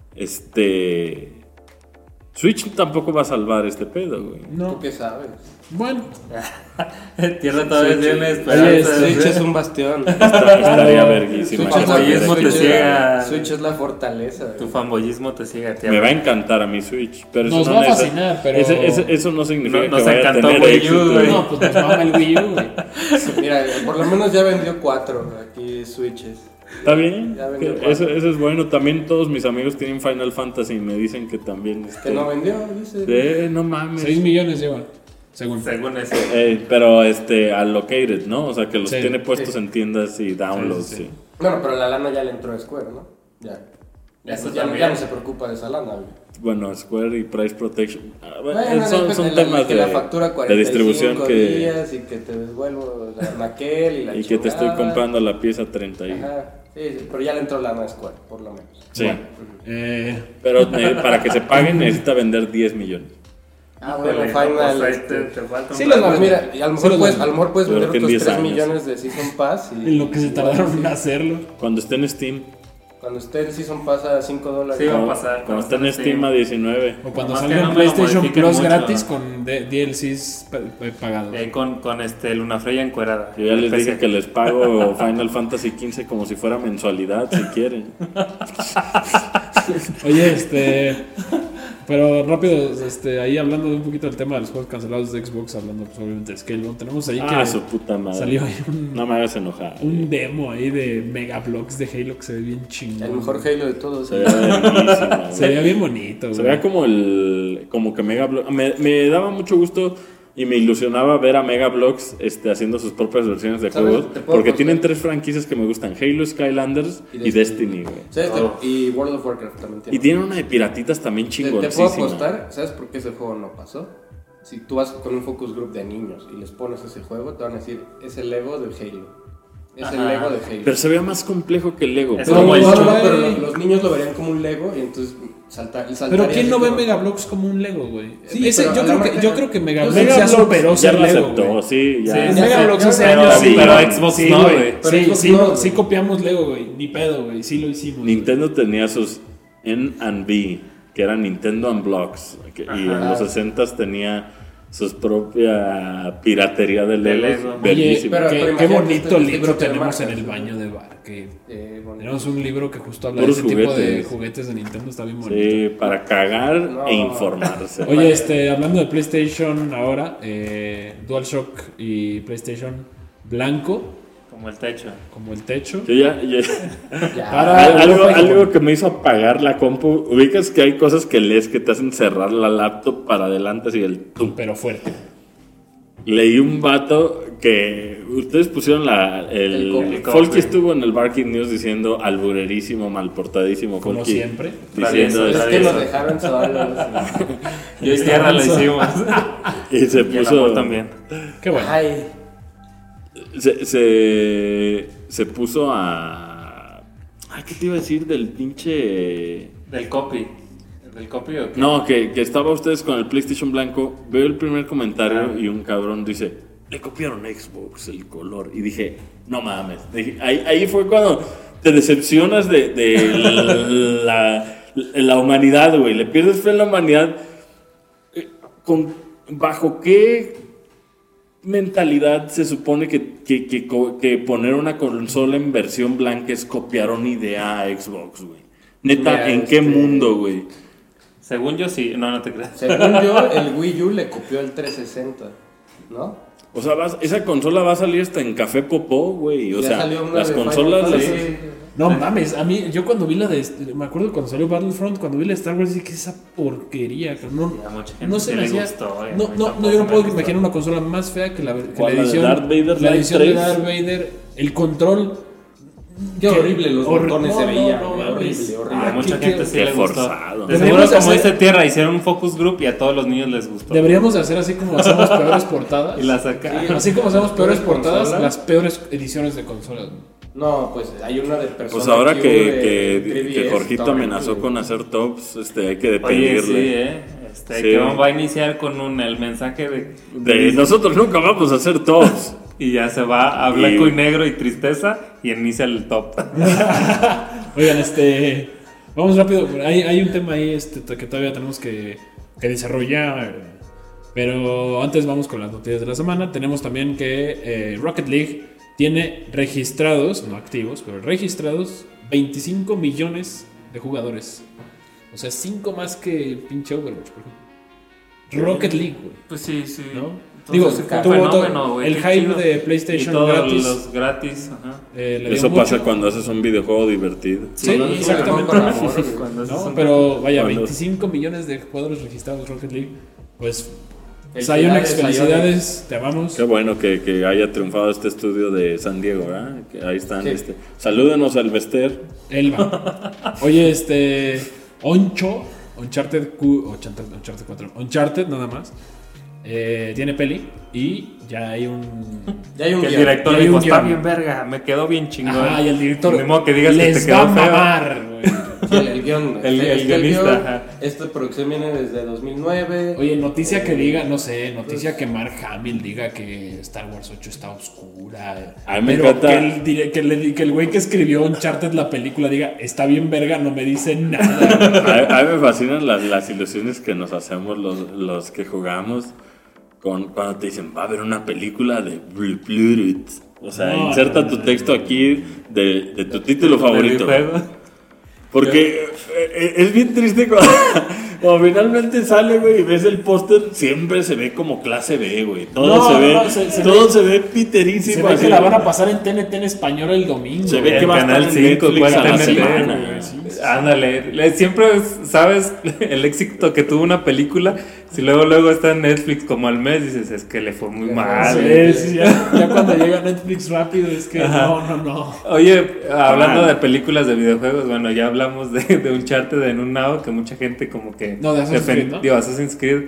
Switch tampoco va a salvar este pedo, güey. No. ¿Tú qué sabes? Bueno. Tierra todavía tiene esperanza. Switch es un bastión. Estaría verguísima. Tu fanboyismo te ciega. Switch es la fortaleza. Tu fanboyismo te ciega, Tierra. Me va a encantar a mi Switch, pero nos va a fascinar, pero eso no significa que vaya a encantó tener Wii U, güey. No, pues nos mama el Wii U, güey. Mira, por lo menos ya vendió 4 aquí Switches. Está bien, eso es bueno. También todos mis amigos tienen Final Fantasy y me dicen que también que no vendió, dice. No mames. 6 millones llevan, según eso. Pero allocated, ¿no? O sea, que los tiene puestos en tiendas y downloads. Sí. Bueno, pero la lana ya le entró a Square, ¿no? Ya no se preocupa de esa lana, güey. Bueno, Square y Price Protection. Son temas de, la factura de distribución días y que te devuelvo la maquel y la y que te estoy comprando la pieza 30 y... Ajá. Sí, pero ya le entró lana a Square, por lo menos. Sí. Bueno, pero para que se paguen necesita vender 10 millones. Bueno, Final. Te falta sí, los pues mira, a lo mejor puedes vender otros 3 millones de Season Pass. En lo que se tardaron en hacerlo. Cuando esté en Steam. Cuando esté el Season Pass a $5. Sí, va a pasar. Cuando esté en Steam a 19. O cuando salga en PlayStation Plus gratis con DLCs pagados. Con Luna Freya encuerada. Yo ya les dije que les pago Final Fantasy XV como si fuera mensualidad, si quieren. Oye, pero rápido, ahí hablando de un poquito del tema de los juegos cancelados de Xbox, hablando pues, obviamente de Scalebound, tenemos ahí que su puta madre. Salió ahí no me hagas enojar. Un demo ahí de Megablocks de Halo que se ve bien chingón. El mejor Halo de todos. Se veía bien bonito. Se veía como que Megablocks. Me daba mucho gusto y me ilusionaba ver a Megablocks haciendo sus propias versiones de juegos. Porque tienen 3 franquicias que me gustan: Halo, Skylanders y Destiny, güey. Y World of Warcraft también tiene. Y tienen una de piratitas también chingoncísima. Te puedo apostar, ¿sabes por qué ese juego no pasó? Si tú vas con un focus group de niños y les pones ese juego, te van a decir, es el Lego del Halo. Es el Lego de Halo. Pero se veía más complejo que el Lego. Pero los niños lo verían como un Lego y entonces Pero ¿quién no ve Megablocks como un Lego, güey? Sí, yo creo que Megablocks ya superó ser Lego, güey. Sí, ya. Megablocks hace años sí. Pero Xbox no, güey. Sí copiamos Lego, güey. Ni pedo, güey. Sí lo hicimos. Nintendo tenía sus N&B, que eran Nintendo and Blocks. Y en los 60s tenía su propia piratería de Lego. Oye, qué bonito libro tenemos en el baño de bar. Tenemos un libro que justo habla de ese tipo de juguetes de Nintendo. Está bien bonito. Sí, para cagar e informarse. Oye, hablando de PlayStation ahora, DualShock y PlayStation blanco. Como el techo. Como el techo. Yo ya. Para Algo que me hizo apagar la compu. Ubicas que hay cosas que lees que te hacen cerrar la laptop para adelante así el tum. Pero fuerte. Leí un vato que ustedes pusieron El Folky estuvo en el Barking News diciendo alburerísimo, malportadísimo. Como Folky siempre. diciendo Es que nos dejaron solos. Yo y Tierra lo hicimos. y se Y el puso amor también. Qué bueno. Ay, se puso a ¿qué te iba a decir del pinche? Del copy. ¿Del copy o qué? No, que estaba ustedes con el PlayStation blanco. Veo el primer comentario y un cabrón dice: le copiaron a Xbox el color. Y dije: no mames. Ahí fue cuando te decepcionas de la humanidad, güey. Le pierdes fe en la humanidad. ¿Bajo qué mentalidad se supone que poner una consola en versión blanca es copiar una idea a Xbox, güey? Neta, Mira, ¿en qué mundo, güey? Según yo sí. No te creas. según yo, el Wii U le copió el 360, ¿no? O sea, esa consola va a salir hasta en Café Popó, güey. O Ya sea, salió una las de consolas... Final las- Fantasy. No mames, a mí, yo cuando vi me acuerdo cuando salió Battlefront, cuando vi la Star Wars, dije que esa porquería, que no, A mucha gente no se sí me le hacía, gustó, no, a mí no, tampoco yo no me puedo gustó. imaginar una consola más fea que la ¿Cuál, la de edición, Darth Vader la Live edición de 3? Darth Vader, el control, Qué horrible los botones se veían. no, Horrible, A horrible. mucha qué- gente sí qué le gustó. forzado. De seguro, Deberíamos como hacer- dice Tierra, hicieron un focus group y a todos los niños les gustó. deberíamos de hacer así como hacemos peores portadas, Y la sacaron. así como hacemos peores ¿Peores portadas, consolas? las peores ediciones de consolas. No, pues hay una de personas. Pues ahora que Jorgito amenazó con hacer tops, hay que Oye, dependirle. sí, Sí. que va a iniciar con el mensaje De nosotros nunca vamos a hacer tops. y ya se va a blanco y negro y tristeza y inicia el top. Oigan, vamos rápido. Hay un tema ahí que todavía tenemos que desarrollar. Pero antes vamos con las noticias de la semana. Tenemos también que Rocket League tiene registrados, no activos, pero registrados 25 millones de jugadores. O sea, 5 más que el pinche Overwatch, por ejemplo. Rocket League, güey. Pues sí. ¿no? Entonces, Digo, fue un tuvo fenómeno, güey, el qué hype chido. de PlayStation y todos gratis. los gratis, ajá. Le dio Eso mucho. pasa cuando haces un videojuego divertido. Sí, No, no, exactamente. no, con amor, Cuando haces No, un- pero vaya, Cuando- 25 millones de jugadores registrados en Rocket League. Pues, Felicidades, Psyonix, felicidades, te amamos. Qué bueno que haya triunfado este estudio de San Diego, ¿verdad? Que ahí están. Sí. Salúdenos al Bester. Elba. Oye, Uncharted 4, Uncharted nada más. Tiene peli y ya hay un. Ya hay un Que el guión. director Ya hay dijo, un está guión. bien verga, me quedó bien chingón. Ajá, y el director. Ni modo que digas que les te va quedó a feo. mamar, güey. El guión. El guionista, guión, ajá. esta producción viene desde 2009. Oye, noticia que diga, no sé, noticia que Mark Hamill diga que Star Wars 8 está oscura. A mí me pero encanta- que el güey que escribió Uncharted la película diga, está bien verga, no me dice nada. A mí me fascinan las ilusiones que nos hacemos los que jugamos cuando te dicen, va a haber una película de Bluetooth. O sea, No, inserta no, tu no. texto aquí de tu título Del favorito. videojuego. Porque es bien triste cuando finalmente sale, güey, y ves el póster, siempre se ve como clase B, güey. Todo se ve piterísimo. Se ve así. que la van a pasar en TNT en español el domingo. Se ve En que va a estar Canal en 5, Netflix ¿cuál a la TNT? semana. güey, sí. Ándale, siempre sabes el éxito que tuvo una película. Si luego está en Netflix como al mes, dices, es que le fue muy mal. Sí, ya cuando llega Netflix rápido es que no. Oye, hablando de películas de videojuegos, bueno, ya hablamos de Uncharted en un Now, que mucha gente como que No, de Assassin's Creed, ¿no? digo, Assassin's Creed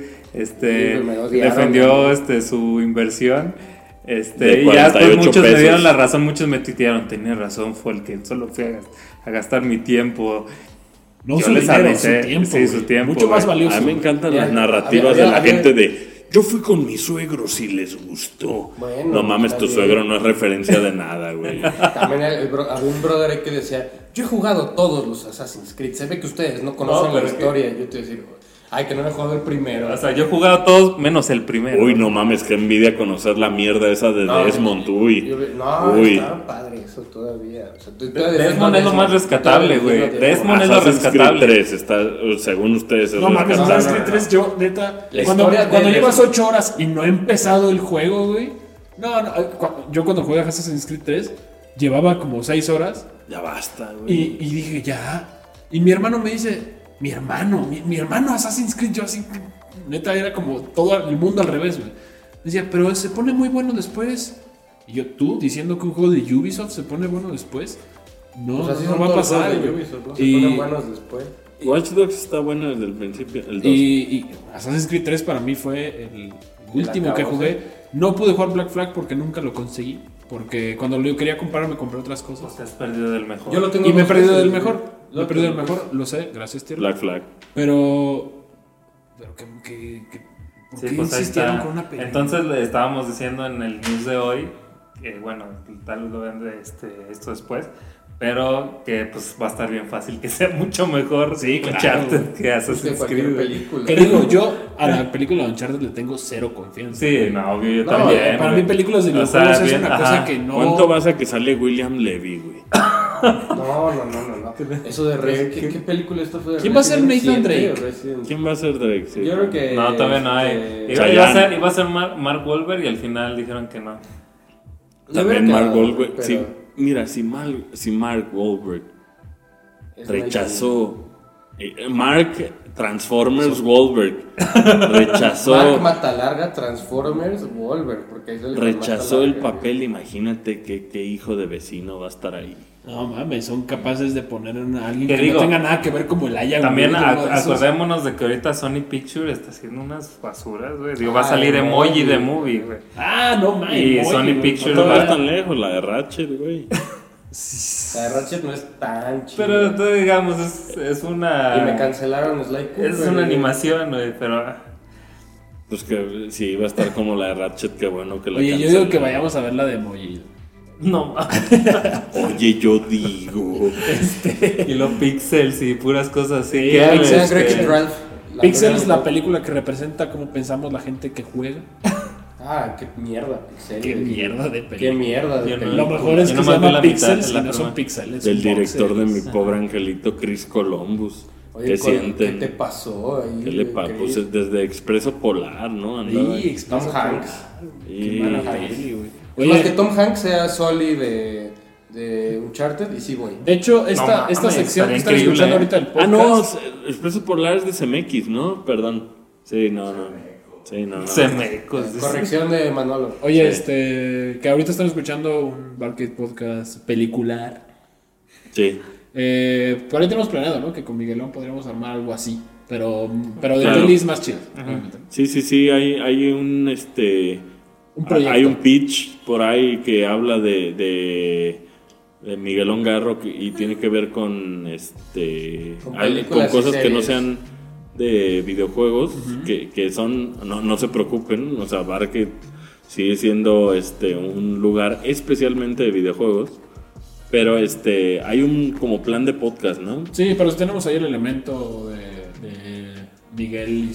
me odiaron, defendió ¿no? su inversión. De Y ya después 48 muchos me pesos. dieron la razón, muchos me tuitearon, tenía razón, fue el que solo fui a gastar mi tiempo. No Yo su les dinero, avisé, su tiempo. sí, su güey. tiempo, Mucho más güey. valioso. A mí me encantan Mira, las narrativas había- de la había- gente de yo fui con mi suegro si les gustó. Bueno, no mames, tu está suegro bien. no es referencia de nada, güey. También había un brother ahí que decía, yo he jugado todos los Assassin's Creed, se ve que ustedes no conocen No, la pero es historia. Yo te voy a decir, ay, que no me he jugado el primero. O sea, yo he jugado todos menos el primero. Uy, no mames, qué envidia conocer la mierda esa de No, Desmond, uy. No, Uy. estaba padre eso todavía. O sea, Desmond es lo más rescatable, güey. Desmond es lo Assassin's Creed rescatable. 3 está, según ustedes, es No mames, rescatable. Assassin's Creed 3, yo, neta, La cuando historia de llevas Desmond. 8 horas y no he empezado el juego, güey, No, yo cuando jugué a Assassin's Creed 3 llevaba como 6 horas. Ya basta, güey. Y dije, ya. Y mi hermano me dice, mi hermano Assassin's Creed, yo así, neta, era como todo el mundo al revés, güey. Decía, pero se pone muy bueno después. Y yo, tú diciendo que un juego de Ubisoft se pone bueno después. No, pues no va a pasar. De Ubisoft, ¿no? Se ponen buenos después. Watch Dogs está bueno desde el principio, el 2. Y Assassin's Creed 3 para mí fue el último que jugué. No pude jugar Black Flag porque nunca lo conseguí. Porque cuando lo quería comprar me compré otras cosas. Te has perdido del mejor. Yo lo tengo Y me he perdido del mejor. Me he perdido del mejor, lo sé, gracias, tío. Black Flag. Pero ¿por Sí, qué pues ahí insistieron está. con una película? Entonces le estábamos diciendo en el news de hoy, que bueno, tal vez lo vean esto después, pero que pues va a estar bien fácil que sea mucho mejor Uncharted que Assassin's Creed. Película. Que digo, yo a la película de Uncharted le tengo cero confianza. Sí, no, obvio, yo también. Para mí películas de videojuegos es una cosa que no... ¿Cuánto vas a que sale William Levy, güey? No. Eso de Resident. ¿Qué película esto fue de ¿Quién va a ser Nathan Drake? ¿Quién va a ser Drake? Sí. Yo creo que... No, todavía no hay. Iba a ser Mark Wahlberg y al final dijeron que no. También Mark Wahlberg. Pero... Sí, mira, si Mark Wahlberg rechazó... Mark Transformers Wahlberg rechazó... Mark Matalarga Transformers Wahlberg. Porque rechazó el papel, imagínate qué hijo de vecino va a estar ahí. No mames, son capaces de poner a alguien ¿Qué que digo? no tenga nada que ver como el Aya. También acordémonos de que ahorita Sony Pictures está haciendo unas basuras, güey. Digo, va a salir Emoji de Movie, güey. No mames. Y Sony Pictures No va va tan lejos, la de Ratchet, güey. La de Ratchet no es tan chida. Pero tú digamos, es una... Y me cancelaron Sly Cooper. Es una animación, güey, pero... Pues que sí, va a estar como la de Ratchet, qué bueno que la Oye, yo cancelaron. digo que vayamos a ver la de Emoji. No. Oye, yo digo. Y los pixels y puras cosas así. Sí, ¿Qué Pixels, hables? Ralph. Pixels, la película que representa cómo pensamos la gente que juega. Qué mierda, Pixels. Qué mierda de película. Qué mierda de Yo no- película. Lo mejor es Yo que se nomás vi llama la Pixels mitad, y la no son primera. pixeles. Del son director de mi voxels. pobre angelito, Chris Columbus. Oye, ¿Qué sienten? ¿Qué te pasó ahí? ¿Qué le pasó? Chris? Pues desde Expreso Polar, ¿no? Andaba ahí. Sí, Tom Hanks. Qué mala peli, güey. Es más que Oye, Tom Hanks sea Sully de Uncharted y sí, güey. de hecho, esta mames, sección que estaría están increíble, escuchando ¿eh? ahorita el podcast. No, Expreso Polar es de CMX, ¿no? Perdón. Sí, no. Sí, no. Semecos. Corrección de Manolo. Oye, Sí. que ahorita están escuchando un Barcade Podcast pelicular. Sí. Por ahí tenemos planeado, ¿no? Que con Miguelón podríamos armar algo así. Pero de Claro. pelis más chidas. obviamente. Sí, hay un Un proyecto. hay un pitch por ahí que habla de Miguelón Garro y tiene que ver con Con con películas y cosas que no series. sean de videojuegos, que son, no se preocupen, o sea, Barcade sigue siendo un lugar especialmente de videojuegos, pero hay un como plan de podcast, ¿no? Sí, pero tenemos ahí el elemento de Miguel y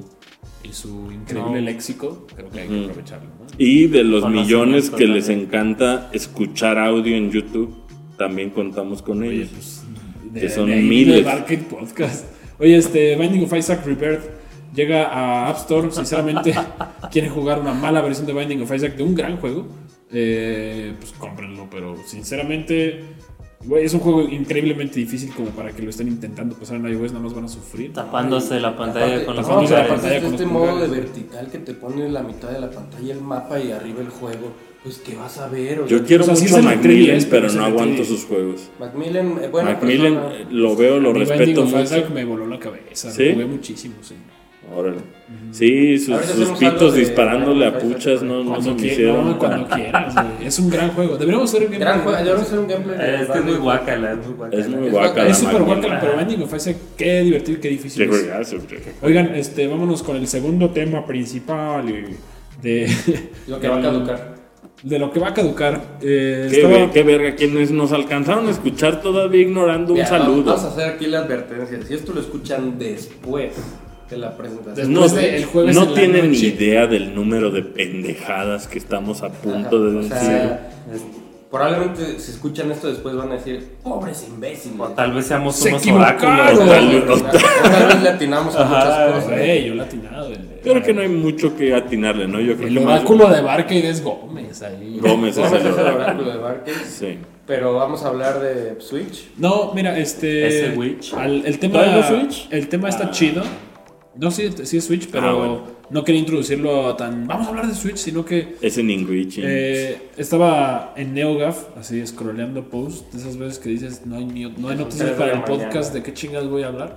su increíble léxico. Creo que hay que aprovecharlo, ¿no? Y de los Conocimiento millones que les también. encanta escuchar audio en YouTube, también contamos con Oye, ellos. pues, Que son ahí miles. de Barcade Podcast. Oye, Binding of Isaac Rebirth llega a App Store. Sinceramente, quieren jugar una mala versión de Binding of Isaac de un gran juego. Pues cómprenlo, pero sinceramente, güey, es un juego increíblemente difícil como para que lo estén intentando pasar en iOS, nada más van a sufrir. Tapándose la pantalla con los tapándose la pulgares. pantalla con Este los modo de pulgares. vertical que te pone en la mitad de la pantalla el mapa y arriba el juego. Pues, ¿qué vas a ver? Yo quiero o sea, sí mucho es a el Macmillan, 3DS, pero pero no es el aguanto 3DS. sus juegos. Macmillan, buena Macmillan persona. lo veo, lo A mí respeto Binding of mucho. Isaac me voló la cabeza. ¿Sí? Lo jugué muchísimo, sí. Órale. Sí, sus Ahorita hacemos pitos algo de disparándole a Binding of puchas Isaac, no se Cuando, me hicieron. cuando quieras, güey. Es un gran juego. Deberíamos hacer un Gran gameplay. juego. Deberíamos hacer un gameplay. de Es que es muy Binding. guácala, es muy guácala. Es muy Es guacala. Es súper Macmillan. guacala, pero Binding of Isaac, qué divertido y qué difícil Qué es. juegazo, güey. Oigan, vámonos con el segundo tema principal de Lo que va a caducar. de lo que va a caducar. Qué verga, quienes nos alcanzaron a escuchar todavía ignorando un Mira, saludo. Vamos a hacer aquí la advertencia. Si esto lo escuchan después de la presentación. No, Después del jueves no en la tienen ni noche. idea del número de pendejadas que estamos a punto de O decir. sea, Probablemente si escuchan esto después van a decir, pobres imbéciles. O tal vez seamos Se unos equivocaron. oráculos. Tal vez le atinamos a muchas cosas. Yo le he atinado. Yo creo que no hay mucho que atinarle, ¿no? Yo creo El que más- oráculo de Barcade es Gómez ahí. Gómez es Gómez el es el oráculo. oráculo de Barcade. Sí. Pero vamos a hablar de Switch. No, mira, Ese Witch. el ¿Todavía no tema, Switch? el tema está chido. No, sí es Switch, pero bueno. no quería introducirlo tan. Vamos a hablar de Switch, sino que Es en English. estaba en NeoGAF, así scrolleando posts, de esas veces que dices no hay noticias 3 para de el la podcast, mañana. de qué chingas voy a hablar.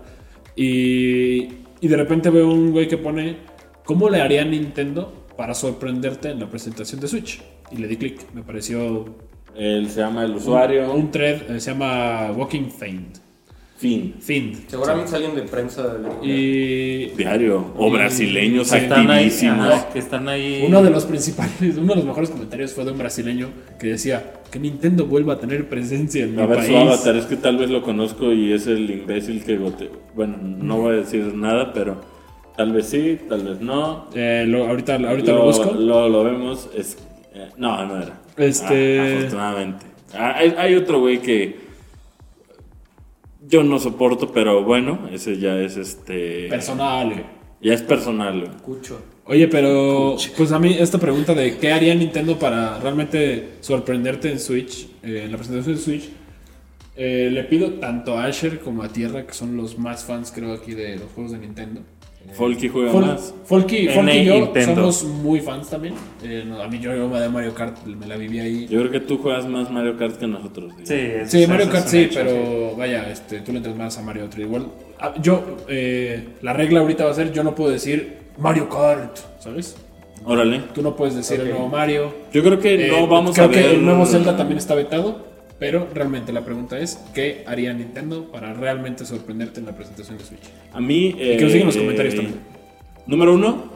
Y de repente veo un güey que pone ¿cómo le haría Nintendo para sorprenderte en la presentación de Switch? Y le di clic, me pareció Él se llama el usuario. un thread, se llama Walking Find. Fin. Seguramente es alguien de prensa. Y Diario. O brasileños Sí. Están ahí, activísimos. ajá, que están ahí. uno de los mejores comentarios fue de un brasileño que decía que Nintendo vuelva a tener presencia en A mi ver, país. su avatar, es que tal vez lo conozco y es el imbécil que gote. Bueno, no voy a decir nada, pero tal vez sí, tal vez no. Ahorita lo busco. Lo vemos. No era. Afortunadamente. Hay otro güey que yo no soporto, pero bueno, ese ya es Personal. Ya es personal, güey. Escucho. Oye, pero pues a mí esta pregunta de qué haría Nintendo para realmente sorprenderte en Switch, en la presentación de Switch, le pido tanto a Asher como a Tierra, que son los más fans creo aquí de los juegos de Nintendo. Folky juega más. Folky y yo Nintendo. somos muy fans también. A mí yo de Mario Kart me la viví ahí. Yo creo que tú juegas más Mario Kart que nosotros. Digo. Sí, Mario Kart es un sí, hecho, pero vaya, tú le entras más a Mario 3. Igual, la regla ahorita va a ser, yo no puedo decir Mario Kart, ¿sabes? Órale. Tú no puedes decir el nuevo Mario. Yo creo que no vamos creo a ver. que el nuevo Zelda también está vetado, pero realmente la pregunta es, ¿qué haría Nintendo para realmente sorprenderte en la presentación de Switch? A mí. Y que nos digan en los comentarios también. Número 1.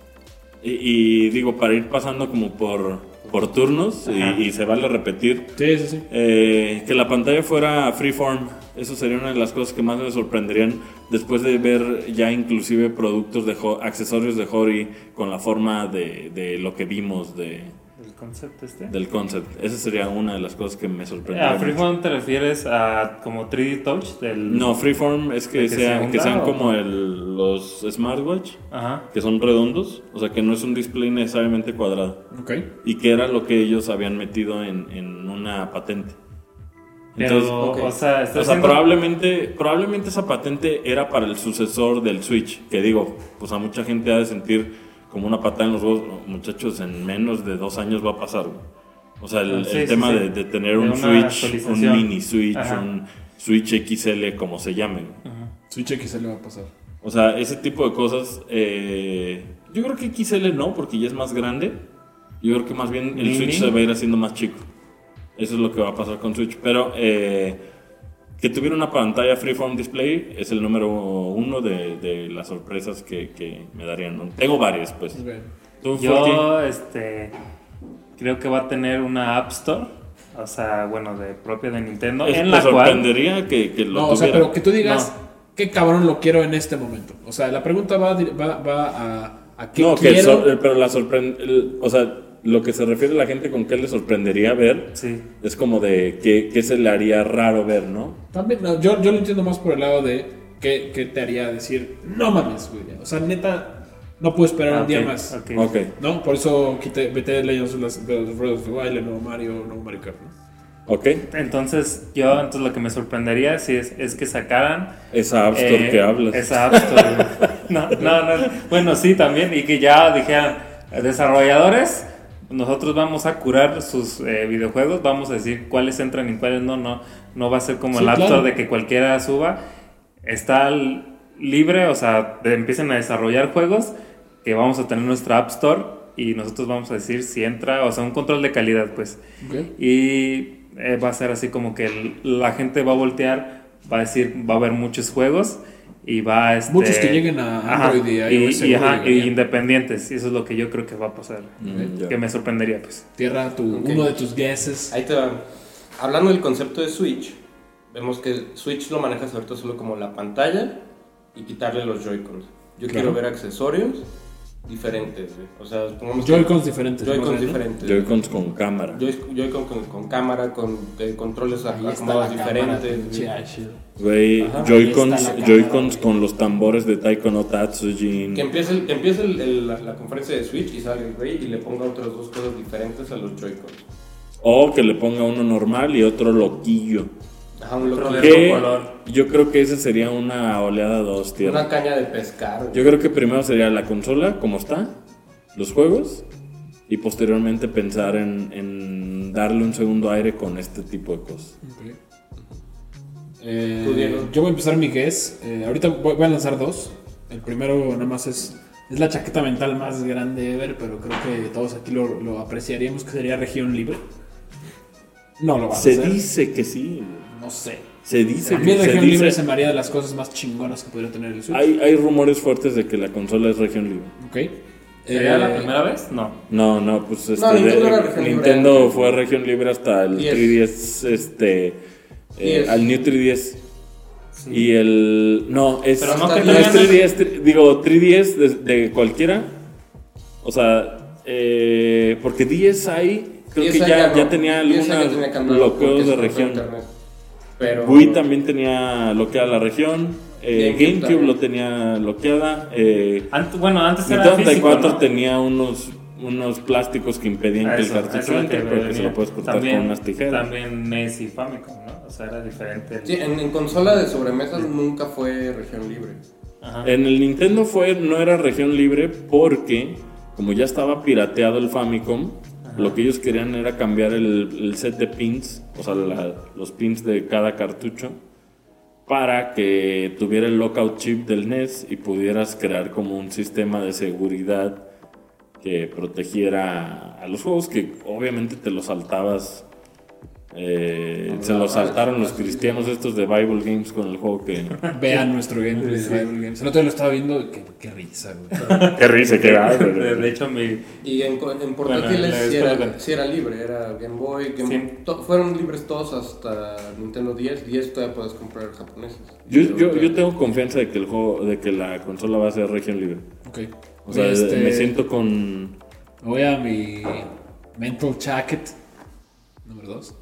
Y digo, para ir pasando como por turnos y se vale repetir. Sí. Que la pantalla fuera freeform. Eso sería una de las cosas que más me sorprenderían después de ver ya inclusive productos accesorios de Hori con la forma de lo que vimos ¿El concepto del concept. Esa sería una de las cosas que me sorprendería. ¿A Freeform te refieres a como 3D Touch? No, freeform es que sean hunda, como los smartwatch, Ajá. que son redondos, o sea que no es un display necesariamente cuadrado. Ok. Y que era lo que ellos habían metido en una patente. Pero, Entonces, o sea, o sea, probablemente esa patente era para el sucesor del Switch, que digo, pues a mucha gente ha de sentir como una patada en los huevos. Muchachos, en menos de 2 años va a pasar, güey. O sea, el tema sí. de tener De un una Switch, un actualización. mini Switch, Ajá. un Switch XL, como se llame, güey. Switch XL va a pasar. O sea, ese tipo de cosas, yo creo que XL no, porque ya es más grande. Yo creo que más bien el Mini. Switch se va a ir haciendo más chico. Eso es lo que va a pasar con Switch. Pero que tuviera una pantalla Freeform Display es el número 1 de las sorpresas que me darían, ¿no? Tengo varias, pues. Ok. ¿Tú, Forky? Yo, creo que va a tener una App Store, o sea, bueno, propia de Nintendo, en ¿Te la cual... sorprendería que lo No, o sea, tuviera? pero que tú digas, qué cabrón lo quiero en este momento. O sea, la pregunta va a qué No, quiero. pero o sea, lo que se refiere a la gente con qué le sorprendería ver Sí. es como de qué se le haría raro ver, ¿no? También, no, yo lo entiendo más por el lado de qué te haría decir, no mames, güey. O sea, neta, no puedo esperar un día más. Ok. ¿No? Por eso vete Legends of Breath of the Wild, el nuevo Mario Kart, ¿no? Ok. Entonces lo que me sorprendería sí es que sacaran Esa App Store que hablas. esa App Store. no. Bueno, sí, también. Y que ya dijeran, desarrolladores, nosotros vamos a curar sus videojuegos, vamos a decir cuáles entran y cuáles no va a ser como Sí, el App claro. Store de que cualquiera suba. Está libre, o sea, empiecen a desarrollar juegos, que vamos a tener nuestra App Store y nosotros vamos a decir si entra, o sea, un control de calidad, pues. Okay. Y va a ser así como que la gente va a voltear, va a decir, va a haber muchos juegos y va a... Muchos que lleguen a Android y iOS y seguro llegarían. independientes, y eso es lo que yo creo que va a pasar, Ya. que me sorprendería, pues. Tierra, uno de tus guesses. Ahí te va. Hablando del concepto de Switch, vemos que Switch lo manejas ahorita solo como la pantalla y quitarle los Joy-Cons. Yo Claro. quiero ver accesorios diferentes, güey. O sea, pongamos Joy-Cons diferentes. Joy-Cons diferentes. Joy-Cons con cámara. Joy-Con con cámara, con controles acomodados diferentes. Güey, Joy-Cons con los tambores de Taiko no Tatsujin. Que empiece la conferencia de Switch y salga el güey y le ponga otras dos cosas diferentes a los Joy-Cons. O que le ponga uno normal y otro loquillo. Ajá, un loquillo de color. Yo creo que esa sería una oleada 2, tío. Una caña de pescar. Güey. Yo creo que primero sería la consola, como está, los juegos, y posteriormente pensar en darle un segundo aire con este tipo de cosas. Okay. Yo voy a empezar mi guess. Ahorita voy a lanzar dos. El primero nada más es la chaqueta mental más grande ever, pero creo que todos aquí lo apreciaríamos, que sería Región Libre. No lo va a hacer. Se dice que sí. No sé. Se dice a mí Región Libre se me haría de las cosas más chingonas que podría tener el Switch. Hay rumores fuertes de que la consola es Región Libre. Ok. ¿Sería la primera vez? No. No, pues Nintendo fue Región Libre hasta el 3DS, al New 3DS. Sí. Y el... No, es 3DS, digo 3DS de cualquiera. O sea, porque DSi creo que ya tenía algunos bloqueos de región. Pero Wii también tenía bloqueada la región. GameCube lo tenía bloqueada. Antes era Nintendo 64 físico, ¿no? tenía unos plásticos que impedían que el cartucho entre, pero que se lo puedes cortar con unas tijeras. También NES y Famicom, ¿no? O sea, era diferente. Sí, en consola de sobremesa nunca fue región libre. Ajá. En el Nintendo no era región libre porque, como ya estaba pirateado el Famicom, lo que ellos querían era cambiar el set de pins, o sea, los pins de cada cartucho, para que tuviera el lockout chip del NES y pudieras crear como un sistema de seguridad que protegiera a los juegos que obviamente te los saltabas. Se los saltaron los cristianos estos de Bible Games con el juego que... Vean nuestro gameplay de Bible Games. El otro día lo estaba viendo, qué risa, güey. Qué risa, qué va. De hecho, Y en portátiles sí era libre, era Game Boy, fueron libres todos hasta Nintendo 10. 10 todavía puedes comprar japoneses. Yo tengo confianza de que la consola va a ser región libre. Ok. O sea, me siento con... Voy a mi Mental Jacket número 2.